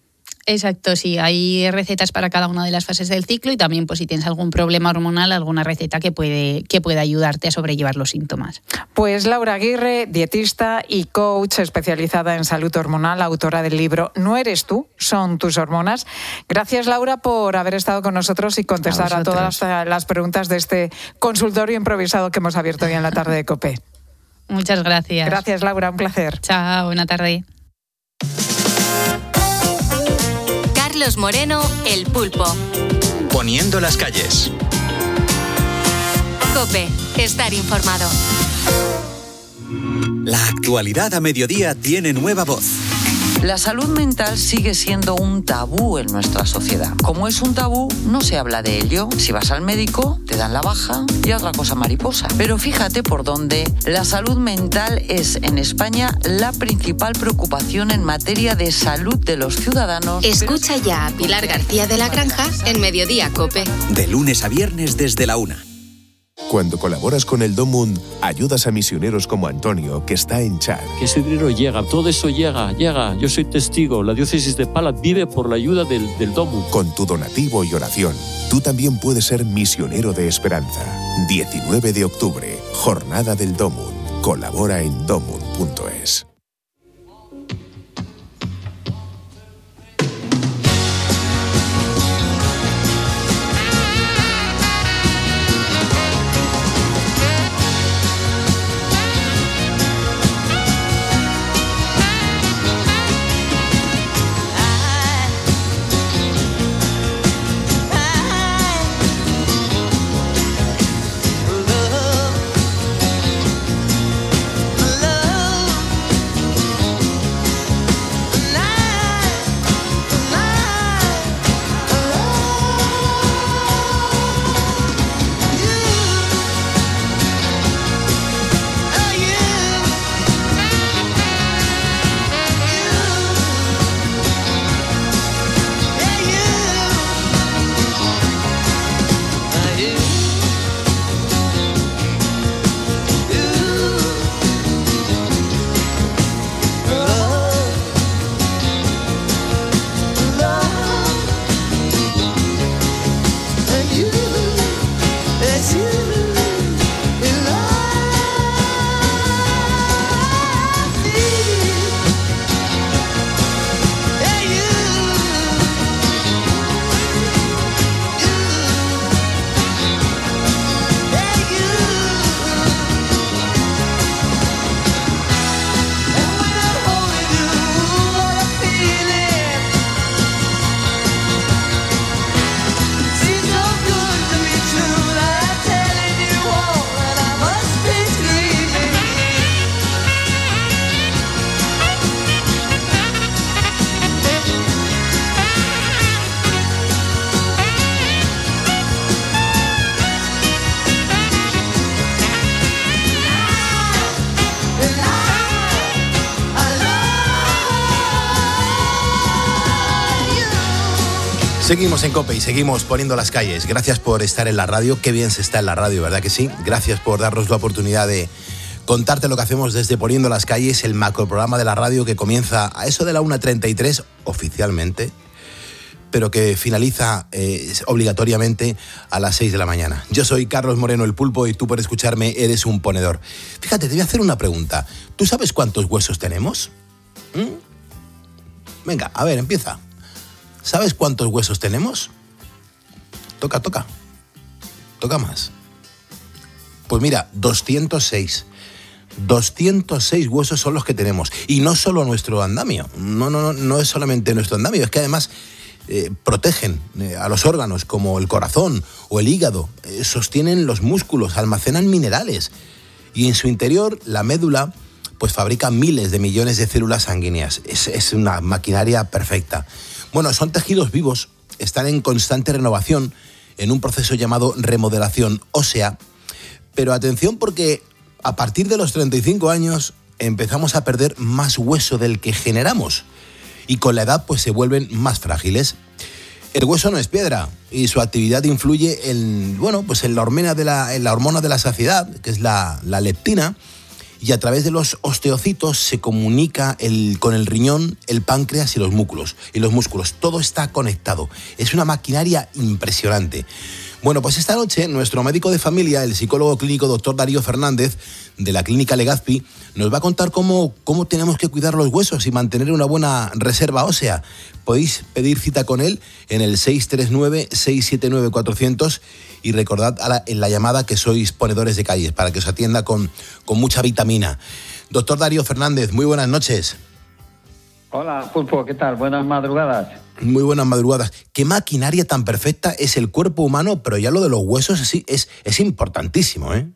Exacto, sí, hay recetas para cada una de las fases del ciclo y también, pues si tienes algún problema hormonal, alguna receta que puede, que pueda ayudarte a sobrellevar los síntomas. Pues Laura Aguirre, dietista y coach especializada en salud hormonal, autora del libro No eres tú, son tus hormonas. Gracias, Laura, por haber estado con nosotros y contestar a, a todas las, las preguntas de este consultorio improvisado que hemos abierto hoy en la tarde de COPE. Muchas gracias. Gracias, Laura, un placer. Chao, buena tarde. Carlos Moreno, El Pulpo. Poniendo las calles. COPE, estar informado. La actualidad a mediodía tiene nueva voz. La salud mental sigue siendo un tabú en nuestra sociedad. Como es un tabú, no se habla de ello. Si vas al médico, te dan la baja y otra cosa mariposa. Pero fíjate por dónde la salud mental es en España la principal preocupación en materia de salud de los ciudadanos. Escucha ya a Pilar García de la Granja en Mediodía COPE. De lunes a viernes desde la una. Cuando colaboras con el Domund, ayudas a misioneros como Antonio, que está en Chad. Que ese dinero llega, todo eso llega, llega. Yo soy testigo, la diócesis de Pala vive por la ayuda del, del Domund. Con tu donativo y oración, tú también puedes ser misionero de esperanza. diecinueve de octubre, Jornada del Domund. Colabora en domund punto es. Seguimos en COPE y seguimos poniendo las calles. Gracias por estar en la radio. Qué bien se está en la radio, ¿verdad que sí? Gracias por darnos la oportunidad de contarte lo que hacemos desde Poniendo las calles, el macroprograma de la radio que comienza a eso de la una treinta y tres oficialmente, pero que finaliza eh, obligatoriamente a las seis de la mañana. Yo soy Carlos Moreno, el Pulpo, y tú por escucharme eres un ponedor. Fíjate, te voy a hacer una pregunta. ¿Tú sabes cuántos huesos tenemos? ¿Mm? Venga, a ver, empieza. ¿Sabes cuántos huesos tenemos? Toca, toca. Toca más. Pues mira, doscientos seis. doscientos seis huesos son los que tenemos. Y no solo nuestro andamio. No, no, no, no es solamente nuestro andamio. Es que además eh, protegen eh, a los órganos como el corazón o el hígado. Eh, sostienen los músculos, almacenan minerales. Y en su interior, la médula pues fabrica miles de millones de células sanguíneas. Es, es una maquinaria perfecta. Bueno, son tejidos vivos, están en constante renovación, en un proceso llamado remodelación ósea. Pero atención, porque a partir de los treinta y cinco años empezamos a perder más hueso del que generamos. Y con la edad pues se vuelven más frágiles. El hueso no es piedra y su actividad influye en, bueno, pues en la hormona de la, en la hormona de la saciedad, que es la, la leptina. Y a través de los osteocitos se comunica el, con el riñón, el páncreas y los músculos. Y los músculos. Todo está conectado. Es una maquinaria impresionante. Bueno, pues esta noche nuestro médico de familia, el psicólogo clínico doctor Darío Fernández, de la clínica Legazpi, nos va a contar cómo, cómo tenemos que cuidar los huesos y mantener una buena reserva ósea. Podéis pedir cita con él en el seis tres nueve, seis siete nueve, cuatrocientos y recordad a la, en la llamada que sois ponedores de calles para que os atienda con, con mucha vitamina. Doctor Darío Fernández, muy buenas noches. Hola, Pulpo, ¿qué tal? Buenas madrugadas. Muy buenas madrugadas. ¿Qué maquinaria tan perfecta es el cuerpo humano? Pero ya lo de los huesos es, es, es importantísimo, ¿eh?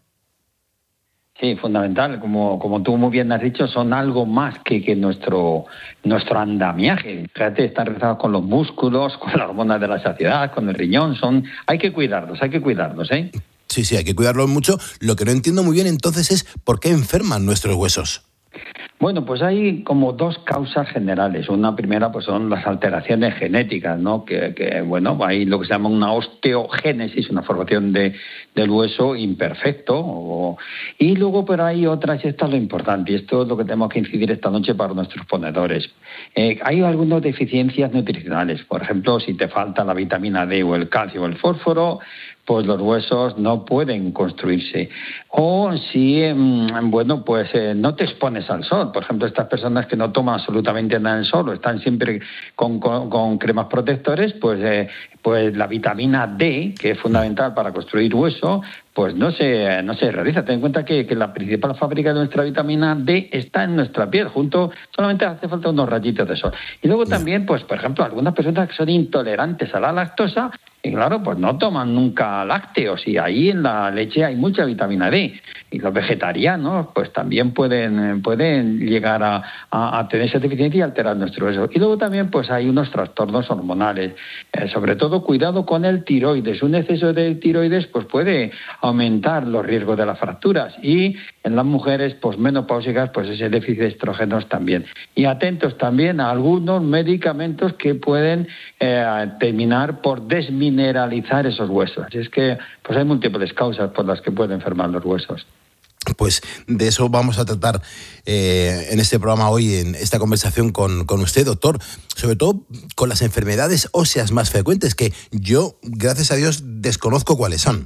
Sí, fundamental. Como, como tú muy bien has dicho, son algo más que, que nuestro, nuestro andamiaje. Fíjate, están relacionados con los músculos, con la hormona de la saciedad, con el riñón. Son, hay que cuidarlos, hay que cuidarlos, ¿eh? Sí, sí, hay que cuidarlos mucho. Lo que no entiendo muy bien entonces es por qué enferman nuestros huesos. Bueno, pues hay como dos causas generales. Una primera pues son las alteraciones genéticas, ¿no? Que, que bueno, hay lo que se llama una osteogénesis, una formación de, del hueso imperfecto. O, y luego, pero hay otras, y esto es lo importante, y esto es lo que tenemos que incidir esta noche para nuestros ponedores. Eh, hay algunas deficiencias nutricionales. Por ejemplo, si te falta la vitamina D o el calcio o el fósforo, pues los huesos no pueden construirse. O si, bueno, pues eh, no te expones al sol. Por ejemplo, estas personas que no toman absolutamente nada del sol o están siempre con, con, con cremas protectores, pues, eh, pues la vitamina D, que es fundamental para construir hueso, pues no se, no se realiza. Ten en cuenta que, que la principal fábrica de nuestra vitamina D está en nuestra piel, junto, solamente hace falta unos rayitos de sol. Y luego también, pues por ejemplo, algunas personas que son intolerantes a la lactosa, y claro, pues no toman nunca lácteos, y ahí en la leche hay mucha vitamina D. Y los vegetarianos, pues también pueden, pueden llegar a, a, a tener esa deficiencia y alterar nuestro hueso. Y luego también, pues hay unos trastornos hormonales, eh, sobre todo cuidado con el tiroides. Un exceso de tiroides, pues puede aumentar los riesgos de las fracturas, y en las mujeres pues menopáusicas pues ese déficit de estrógenos también. Y atentos también a algunos medicamentos que pueden eh, terminar por desmineralizar esos huesos. Así es que pues hay múltiples causas por las que pueden enfermar los huesos. Pues de eso vamos a tratar eh, en este programa hoy, en esta conversación con, con usted, doctor, sobre todo con las enfermedades óseas más frecuentes, que yo, gracias a Dios, desconozco cuáles son.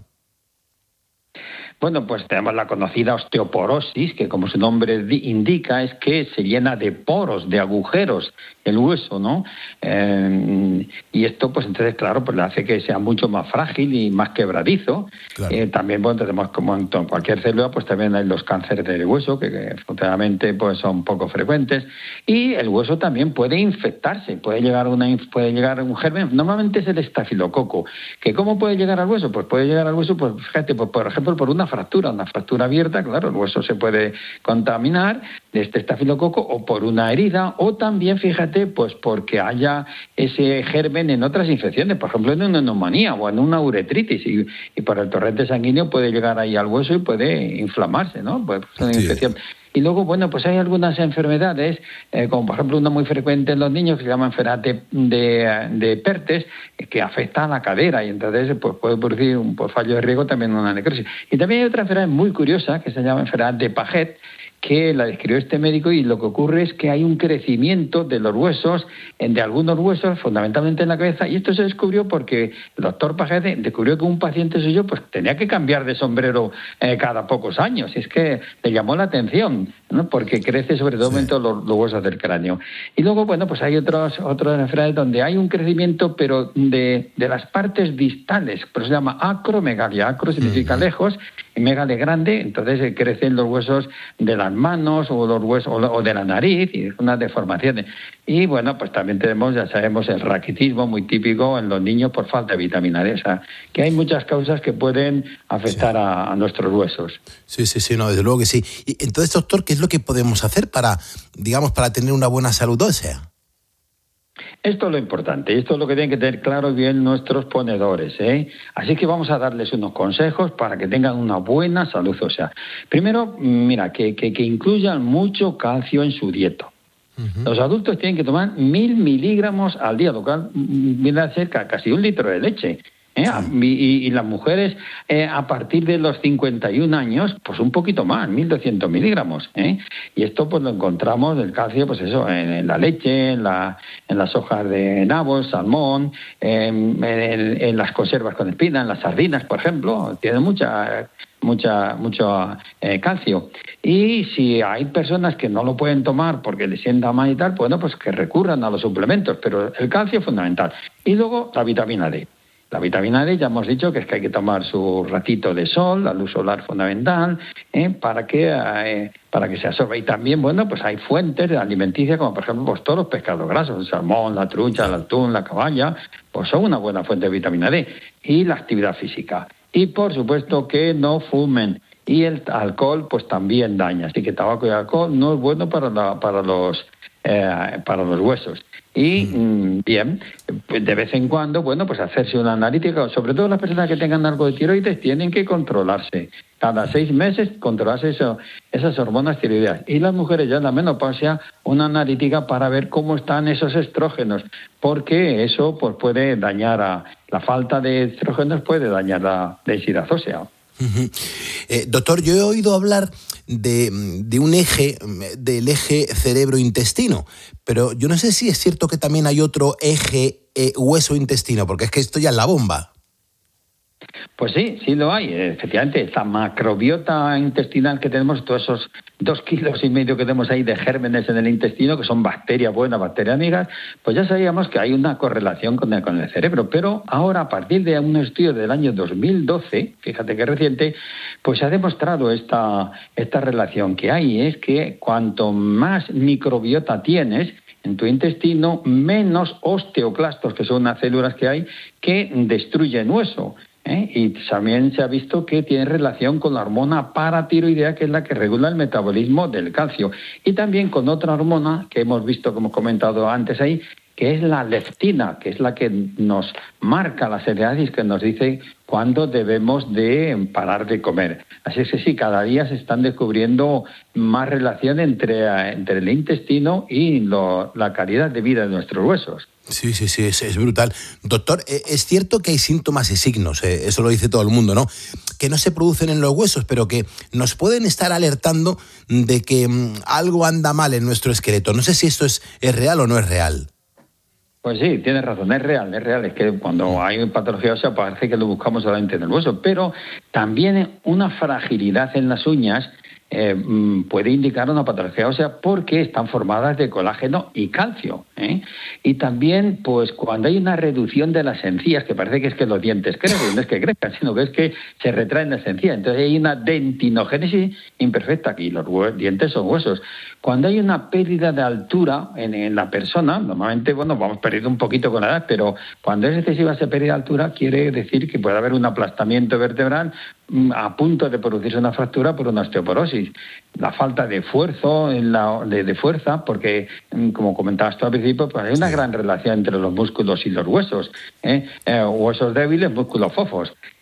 Bueno, pues tenemos la conocida osteoporosis, que como su nombre indica, es que se llena de poros, de agujeros, el hueso, ¿no? Eh, y esto, pues entonces, claro, pues le hace que sea mucho más frágil y más quebradizo. Claro. Eh, también, bueno, tenemos como en cualquier célula, pues también hay los cánceres del hueso, que, que afortunadamente pues son poco frecuentes. Y el hueso también puede infectarse, puede llegar, una, puede llegar un germen, normalmente es el estafilococo. ¿Que cómo puede llegar al hueso? Pues puede llegar al hueso, pues fíjate, pues, por ejemplo, por una fractura, una fractura abierta, claro, el hueso se puede contaminar de este estafilococo, o por una herida, o también, fíjate, pues porque haya ese germen en otras infecciones, por ejemplo en una neumonía o en una uretritis, y, y por el torrente sanguíneo puede llegar ahí al hueso y puede inflamarse, ¿no? Pues es una sí. infección. Y luego, bueno, pues hay algunas enfermedades, eh, como por ejemplo una muy frecuente en los niños que se llama enfermedad de, de, de Pertes, que afecta a la cadera y entonces pues, puede producir un por fallo de riego también una necrosis. Y también hay otra enfermedad muy curiosa que se llama enfermedad de Paget, que la describió este médico, y lo que ocurre es que hay un crecimiento de los huesos, de algunos huesos, fundamentalmente en la cabeza, y esto se descubrió porque el doctor Paget descubrió que un paciente suyo pues tenía que cambiar de sombrero eh, cada pocos años, y es que le llamó la atención, ¿no? Porque crece sobre todo en todos los, los huesos del cráneo. Y luego, bueno, pues hay otros, otras enfermedades donde hay un crecimiento, pero de, de las partes distales, pero se llama acromegalia. Acro significa lejos, y megale grande, entonces eh, crecen los huesos de las manos o los huesos o, o de la nariz, y unas deformaciones. Y bueno, pues también tenemos, ya sabemos, el raquitismo muy típico en los niños por falta de vitamina D. O sea, que hay muchas causas que pueden afectar sí. a, a nuestros huesos. Sí, sí, sí, no, desde luego que sí. Y entonces, doctor, ¿qué es lo que podemos hacer para, digamos, para tener una buena salud ósea? Esto es lo importante, y esto es lo que tienen que tener claro bien nuestros ponedores, ¿eh? Así que vamos a darles unos consejos para que tengan una buena salud ósea. Primero, mira, que, que, que incluyan mucho calcio en su dieta. Uh-huh. Los adultos tienen que tomar mil miligramos al día, lo cual viene a ser casi un litro de leche. ¿Eh? Y, y las mujeres eh, a partir de los cincuenta y un años, pues un poquito más, mil doscientos miligramos. ¿eh? Y esto pues lo encontramos, el calcio, pues eso, en, en la leche, en, la, en las hojas de nabo, salmón, en, en, en las conservas con espina, en las sardinas, por ejemplo, tiene mucha... mucha mucho eh, calcio. Y si hay personas que no lo pueden tomar porque les sienta mal y tal, bueno, pues que recurran a los suplementos, pero el calcio es fundamental. Y luego la vitamina D. La vitamina D, ya hemos dicho que es que hay que tomar su ratito de sol, la luz solar fundamental, ¿eh? para que eh, para que se absorba. Y también, bueno, pues hay fuentes de alimenticia, como por ejemplo pues todos los pescados grasos, el salmón, la trucha, el atún, la caballa, pues son una buena fuente de vitamina D. Y la actividad física. Y por supuesto que no fumen. Y el alcohol pues también daña. Así que tabaco y alcohol no es bueno para, la, para, los, eh, para los huesos. Y mm, bien, pues de vez en cuando, bueno, pues hacerse una analítica, sobre todo las personas que tengan algo de tiroides tienen que controlarse. Cada seis meses controlarse eso, esas hormonas tiroideas. Y las mujeres ya en la menopausia, una analítica para ver cómo están esos estrógenos, porque eso pues puede dañar a la falta de estrógenos, puede dañar la densidad ósea. Uh-huh. Eh, doctor, yo he oído hablar de, de un eje, del eje cerebro-intestino, pero yo no sé si es cierto que también hay otro eje eh, hueso-intestino, porque es que esto ya es la bomba. Pues sí, sí lo hay. Efectivamente, esta macrobiota intestinal que tenemos, todos esos dos kilos y medio que tenemos ahí de gérmenes en el intestino, que son bacterias buenas, bacterias amigas, pues ya sabíamos que hay una correlación con el, con el cerebro. Pero ahora, a partir de un estudio del año dos mil doce, fíjate que reciente, pues se ha demostrado esta, esta relación que hay. Es que cuanto más microbiota tienes en tu intestino, menos osteoclastos, que son unas células que hay que destruyen hueso. ¿Eh? Y también se ha visto que tiene relación con la hormona paratiroidea, que es la que regula el metabolismo del calcio, y también con otra hormona que hemos visto, como he comentado antes ahí, que es la leptina, que es la que nos marca las edades, que nos dice cuándo debemos de parar de comer. Así es que sí, cada día se están descubriendo más relación entre, entre el intestino y lo, la calidad de vida de nuestros huesos. Sí, sí, sí, es, es brutal. Doctor, es cierto que hay síntomas y signos, eh, eso lo dice todo el mundo, ¿no? Que no se producen en los huesos, pero que nos pueden estar alertando de que um, algo anda mal en nuestro esqueleto. No sé si esto es, es real o no es real. Pues sí, tienes razón, es real, es real. Es que cuando hay patología ósea parece que lo buscamos solamente en el hueso, pero también una fragilidad en las uñas Eh, puede indicar una patología ósea porque están formadas de colágeno y calcio, ¿eh? Y también, pues cuando hay una reducción de las encías, que parece que es que los dientes crecen, no es que crezcan, sino que es que se retraen las encías. Entonces hay una dentinogénesis imperfecta, aquí los dientes son huesos. Cuando hay una pérdida de altura en, en la persona, normalmente, bueno, vamos perdiendo un poquito con la edad, pero cuando es excesiva esa pérdida de altura, quiere decir que puede haber un aplastamiento vertebral a punto de producirse una fractura por una osteoporosis. La falta de esfuerzo, la, de, de fuerza, porque, como comentabas tú al principio, pues hay una gran relación entre los músculos y los huesos, ¿eh? Eh, huesos débiles, músculos fofos.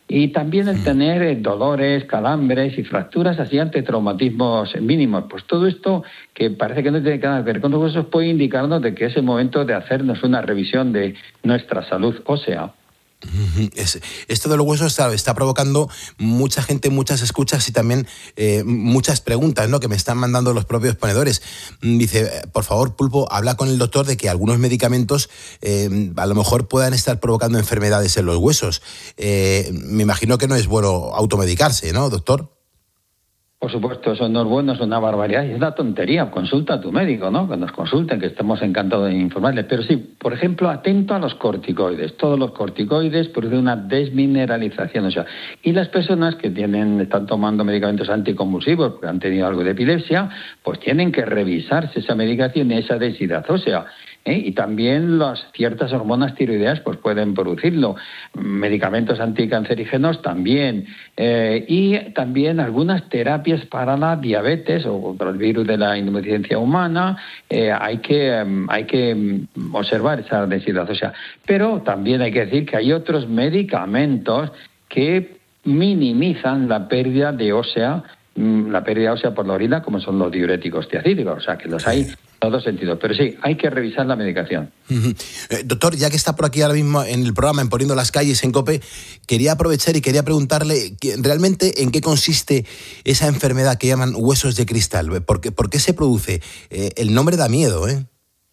Y también el tener eh, dolores, calambres y fracturas así ante traumatismos mínimos. Pues todo esto, que parece que no tiene nada que ver con los huesos, puede indicarnos de que es el momento de hacernos una revisión de nuestra salud ósea. Es, esto de los huesos está, está provocando mucha gente, muchas escuchas y también eh, muchas preguntas, ¿no?, que me están mandando los propios ponedores. Dice, por favor, Pulpo, habla con el doctor de que algunos medicamentos eh, a lo mejor puedan estar provocando enfermedades en los huesos. Eh, me imagino que no es bueno automedicarse, ¿no, doctor? Por supuesto, eso no es bueno, es una barbaridad, es una tontería. Consulta a tu médico, ¿no? Que nos consulten, que estemos encantados de informarles. Pero sí, por ejemplo, atento a los corticoides. Todos los corticoides producen una desmineralización. O sea, y las personas que tienen, están tomando medicamentos anticonvulsivos porque han tenido algo de epilepsia, pues tienen que revisarse esa medicación y esa densidad ósea. ¿Eh? Y también las ciertas hormonas tiroideas pues pueden producirlo, medicamentos anticancerígenos también, eh, y también algunas terapias para la diabetes o para el virus de la inmunodeficiencia humana. eh, hay que um, hay que observar esa densidad ósea, pero también hay que decir que hay otros medicamentos que minimizan la pérdida de ósea, la pérdida ósea por la orina, como son los diuréticos tiacídicos, o sea que los hay en todos sentidos. Pero sí, hay que revisar la medicación. Uh-huh. Eh, doctor, ya que está por aquí ahora mismo en el programa, en Poniendo las Calles, en COPE, quería aprovechar y quería preguntarle que, realmente en qué consiste esa enfermedad que llaman huesos de cristal. ¿Por qué, por qué se produce? Eh, el nombre da miedo, ¿eh?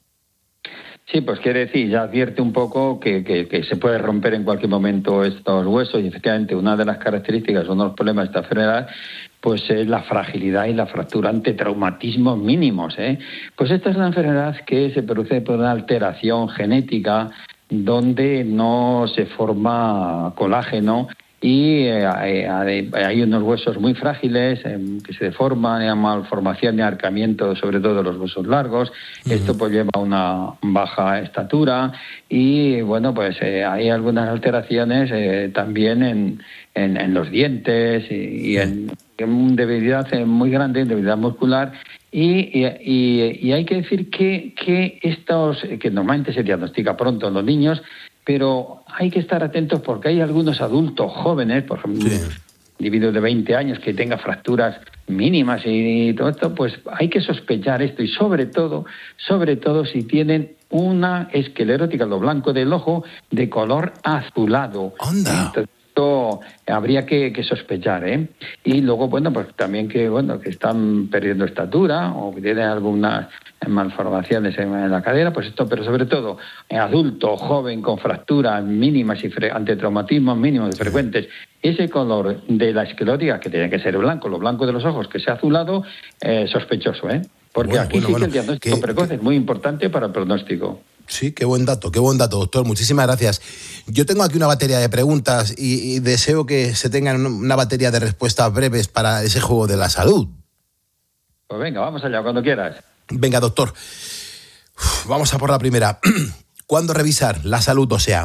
Sí, pues quiere decir, ya advierte un poco que, que, que se puede romper en cualquier momento estos huesos y efectivamente una de las características, uno de los problemas de esta enfermedad, pues es la fragilidad y la fractura ante traumatismos mínimos, ¿eh? Pues esta es una enfermedad que se produce por una alteración genética donde no se forma colágeno y eh, hay unos huesos muy frágiles eh, que se deforman, hay malformación y arcamiento, sobre todo de los huesos largos. Uh-huh. Esto pues lleva a una baja estatura y bueno, pues eh, hay algunas alteraciones eh, también en, en, en los dientes y, y en, en debilidad muy grande, en debilidad muscular. Y, y, y, y hay que decir que, que estos, que normalmente se diagnostica pronto en los niños, pero hay que estar atentos porque hay algunos adultos jóvenes, por ejemplo, sí. individuos de veinte años que tengan fracturas mínimas y todo esto, pues hay que sospechar esto y sobre todo, sobre todo si tienen una esclerótica, lo blanco del ojo, de color azulado. ¡Anda! Entonces, esto habría que, que sospechar, ¿eh? Y luego, bueno, pues también que, bueno, que están perdiendo estatura o que tienen algunas malformaciones en la cadera, pues esto, pero sobre todo en adulto, joven, con fracturas mínimas y fre- ante traumatismos mínimos y frecuentes, ese color de la esclerótica, que tiene que ser blanco, lo blanco de los ojos, que sea azulado, eh, sospechoso, ¿eh? Porque bueno, aquí bueno, sí bueno, que el diagnóstico que, precoz que... es muy importante para el pronóstico. Sí, qué buen dato, qué buen dato, doctor. Muchísimas gracias. Yo tengo aquí una batería de preguntas y, y deseo que se tengan una batería de respuestas breves para ese juego de la salud. Pues venga, vamos allá, cuando quieras. Venga, doctor. Uf, vamos a por la primera. ¿Cuándo revisar la salud ósea?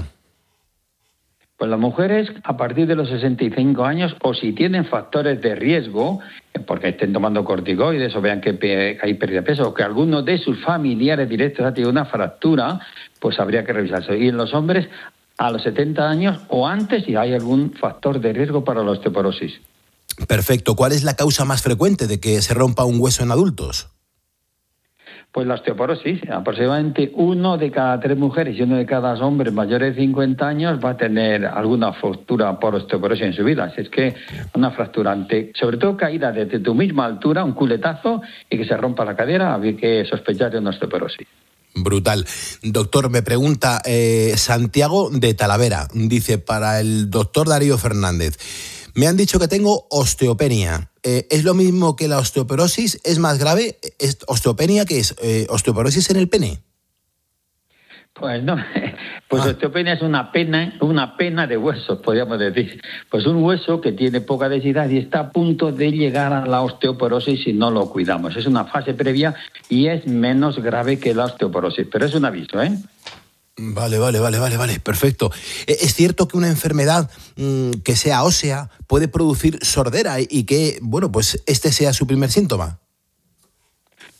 Pues las mujeres a partir de los sesenta y cinco años, o si tienen factores de riesgo, porque estén tomando corticoides o vean que hay pérdida de peso, o que alguno de sus familiares directos ha tenido una fractura, pues habría que revisarse. Y en los hombres a los setenta años o antes si hay algún factor de riesgo para la osteoporosis. Perfecto. ¿Cuál es la causa más frecuente de que se rompa un hueso en adultos? Pues la osteoporosis. Aproximadamente uno de cada tres mujeres y uno de cada hombre mayores de cincuenta años va a tener alguna fractura por osteoporosis en su vida. Así es que una fractura ante, sobre todo caída desde tu misma altura, un culetazo y que se rompa la cadera, habría que sospechar de una osteoporosis. Brutal. Doctor, me pregunta eh, Santiago de Talavera. Dice, para el doctor Darío Fernández, me han dicho que tengo osteopenia. Eh, ¿Es lo mismo que la osteoporosis? ¿Es más grave? ¿Es osteopenia qué es? Eh, ¿Osteoporosis en el pene? Pues no, pues ah. osteopenia es una pena, una pena de huesos, podríamos decir. Pues un hueso que tiene poca densidad y está a punto de llegar a la osteoporosis si no lo cuidamos. Es una fase previa y es menos grave que la osteoporosis, pero es un aviso, ¿eh? Vale, vale, vale, vale, vale, perfecto. ¿Es cierto que una enfermedad mmm, que sea ósea puede producir sordera y que, bueno, pues este sea su primer síntoma?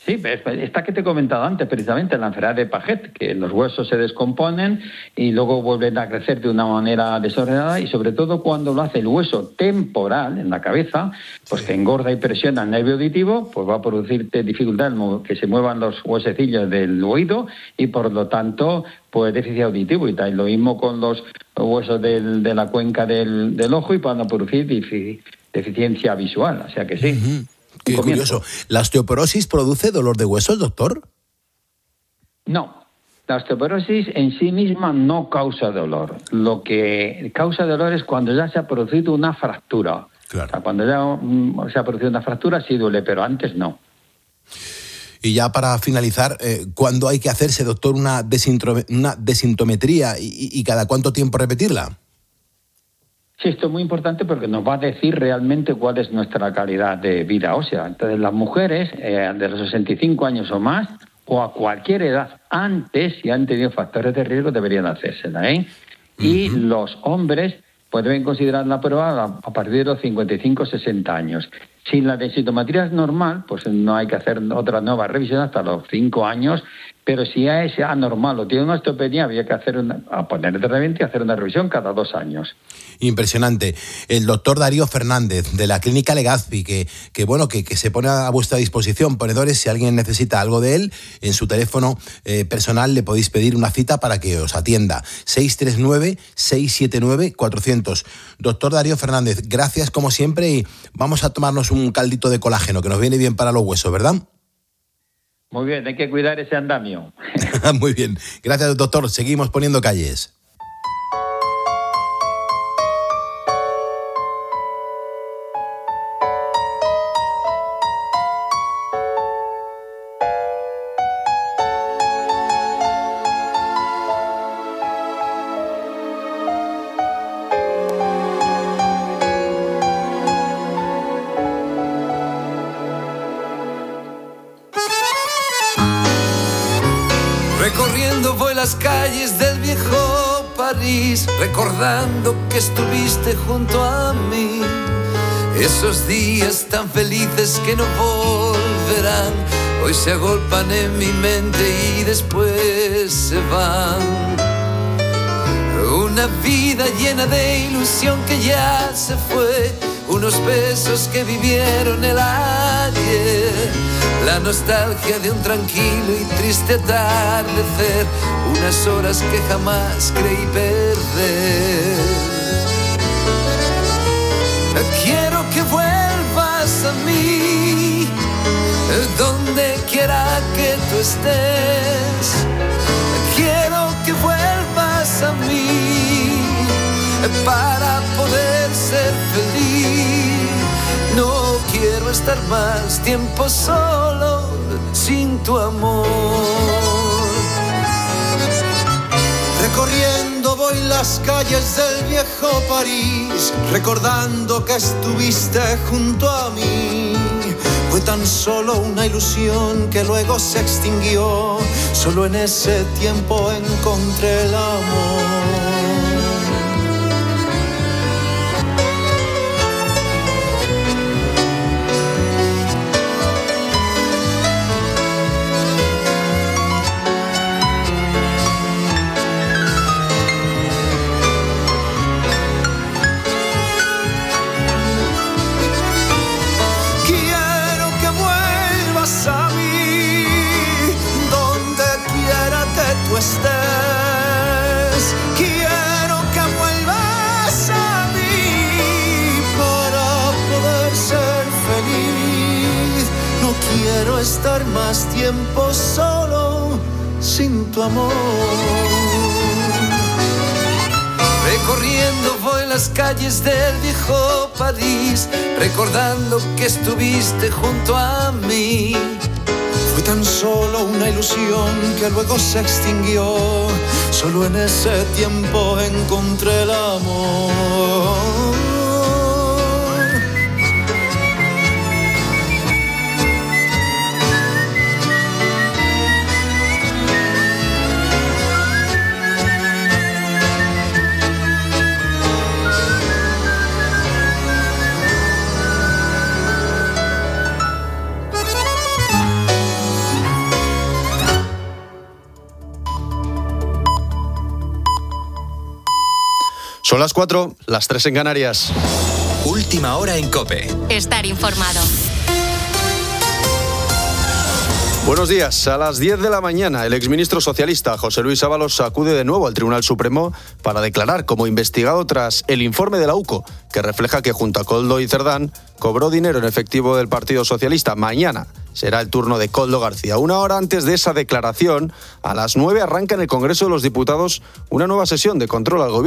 Sí, esta que te he comentado antes, precisamente, la enfermedad de Paget, que los huesos se descomponen y luego vuelven a crecer de una manera desordenada, y sobre todo cuando lo hace el hueso temporal en la cabeza, pues que engorda y presiona el nervio auditivo, pues va a producirte dificultad en que se muevan los huesecillos del oído y por lo tanto pues déficit auditivo, y tal. Lo mismo con los huesos del, de la cuenca del, del ojo, y van a producir defici, deficiencia visual, o sea que sí. Uh-huh. Qué curioso. ¿La osteoporosis produce dolor de huesos, doctor? No. La osteoporosis en sí misma no causa dolor. Lo que causa dolor es cuando ya se ha producido una fractura. Claro. O sea, cuando ya um, se ha producido una fractura sí duele, pero antes no. Y ya para finalizar, eh, ¿cuándo hay que hacerse, doctor, una, desintro- una desintometría y, y cada cuánto tiempo repetirla? Sí, esto es muy importante porque nos va a decir realmente cuál es nuestra calidad de vida ósea. Entonces, las mujeres eh, de los sesenta y cinco años o más, o a cualquier edad antes, si han tenido factores de riesgo, deberían hacérsela, ¿eh? Uh-huh. Y los hombres pues deben considerar la prueba a, a partir de los cincuenta y cinco a sesenta años. Si la desintometría es normal, pues no hay que hacer otra nueva revisión hasta los cinco años, pero si es anormal o tiene una osteopenia, había que hacer una, a poner el tratamiento y hacer una revisión cada dos años. Impresionante. El doctor Darío Fernández, de la Clínica Legazpi, que, que bueno, que, que se pone a vuestra disposición, ponedores, si alguien necesita algo de él, en su teléfono eh, personal le podéis pedir una cita para que os atienda. seis tres nueve, seis siete nueve, cuatrocientos. Doctor Darío Fernández, gracias como siempre, y vamos a tomarnos un caldito de colágeno, que nos viene bien para los huesos, ¿verdad? Muy bien, hay que cuidar ese andamio. Muy bien. Gracias, doctor. Seguimos poniendo calles. Recorriendo voy las calles del viejo París, recordando que estuviste junto a mí. Esos días tan felices que no volverán, hoy se agolpan en mi mente y después se van. Una vida llena de ilusión que ya se fue, unos besos que vivieron el ayer, la nostalgia de un tranquilo y triste atardecer, unas horas que jamás creí perder. Quiero que vuelvas a mí, donde quiera que tú estés. Quiero que vuelvas a mí, para poder ser feliz. No quiero estar más tiempo solo sin tu amor. Recorriendo voy las calles del viejo París, recordando que estuviste junto a mí. Fue tan solo una ilusión que luego se extinguió, solo en ese tiempo encontré el amor. Estés. Quiero que vuelvas a mí para poder ser feliz. No quiero estar más tiempo solo sin tu amor. Recorriendo voy las calles del viejo París, recordando que estuviste junto a mí. Fue tan solo una ilusión que luego se extinguió, solo en ese tiempo encontré el amor. Son las cuatro, las tres en Canarias. Última hora en COPE. Estar informado. Buenos días. A las diez de la mañana, el exministro socialista José Luis Ábalos acude de nuevo al Tribunal Supremo para declarar como investigado tras el informe de la U C O, que refleja que junto a Koldo y Cerdán cobró dinero en efectivo del Partido Socialista. Mañana será el turno de Koldo García. Una hora antes de esa declaración, a las nueve arranca en el Congreso de los Diputados una nueva sesión de control al Gobierno.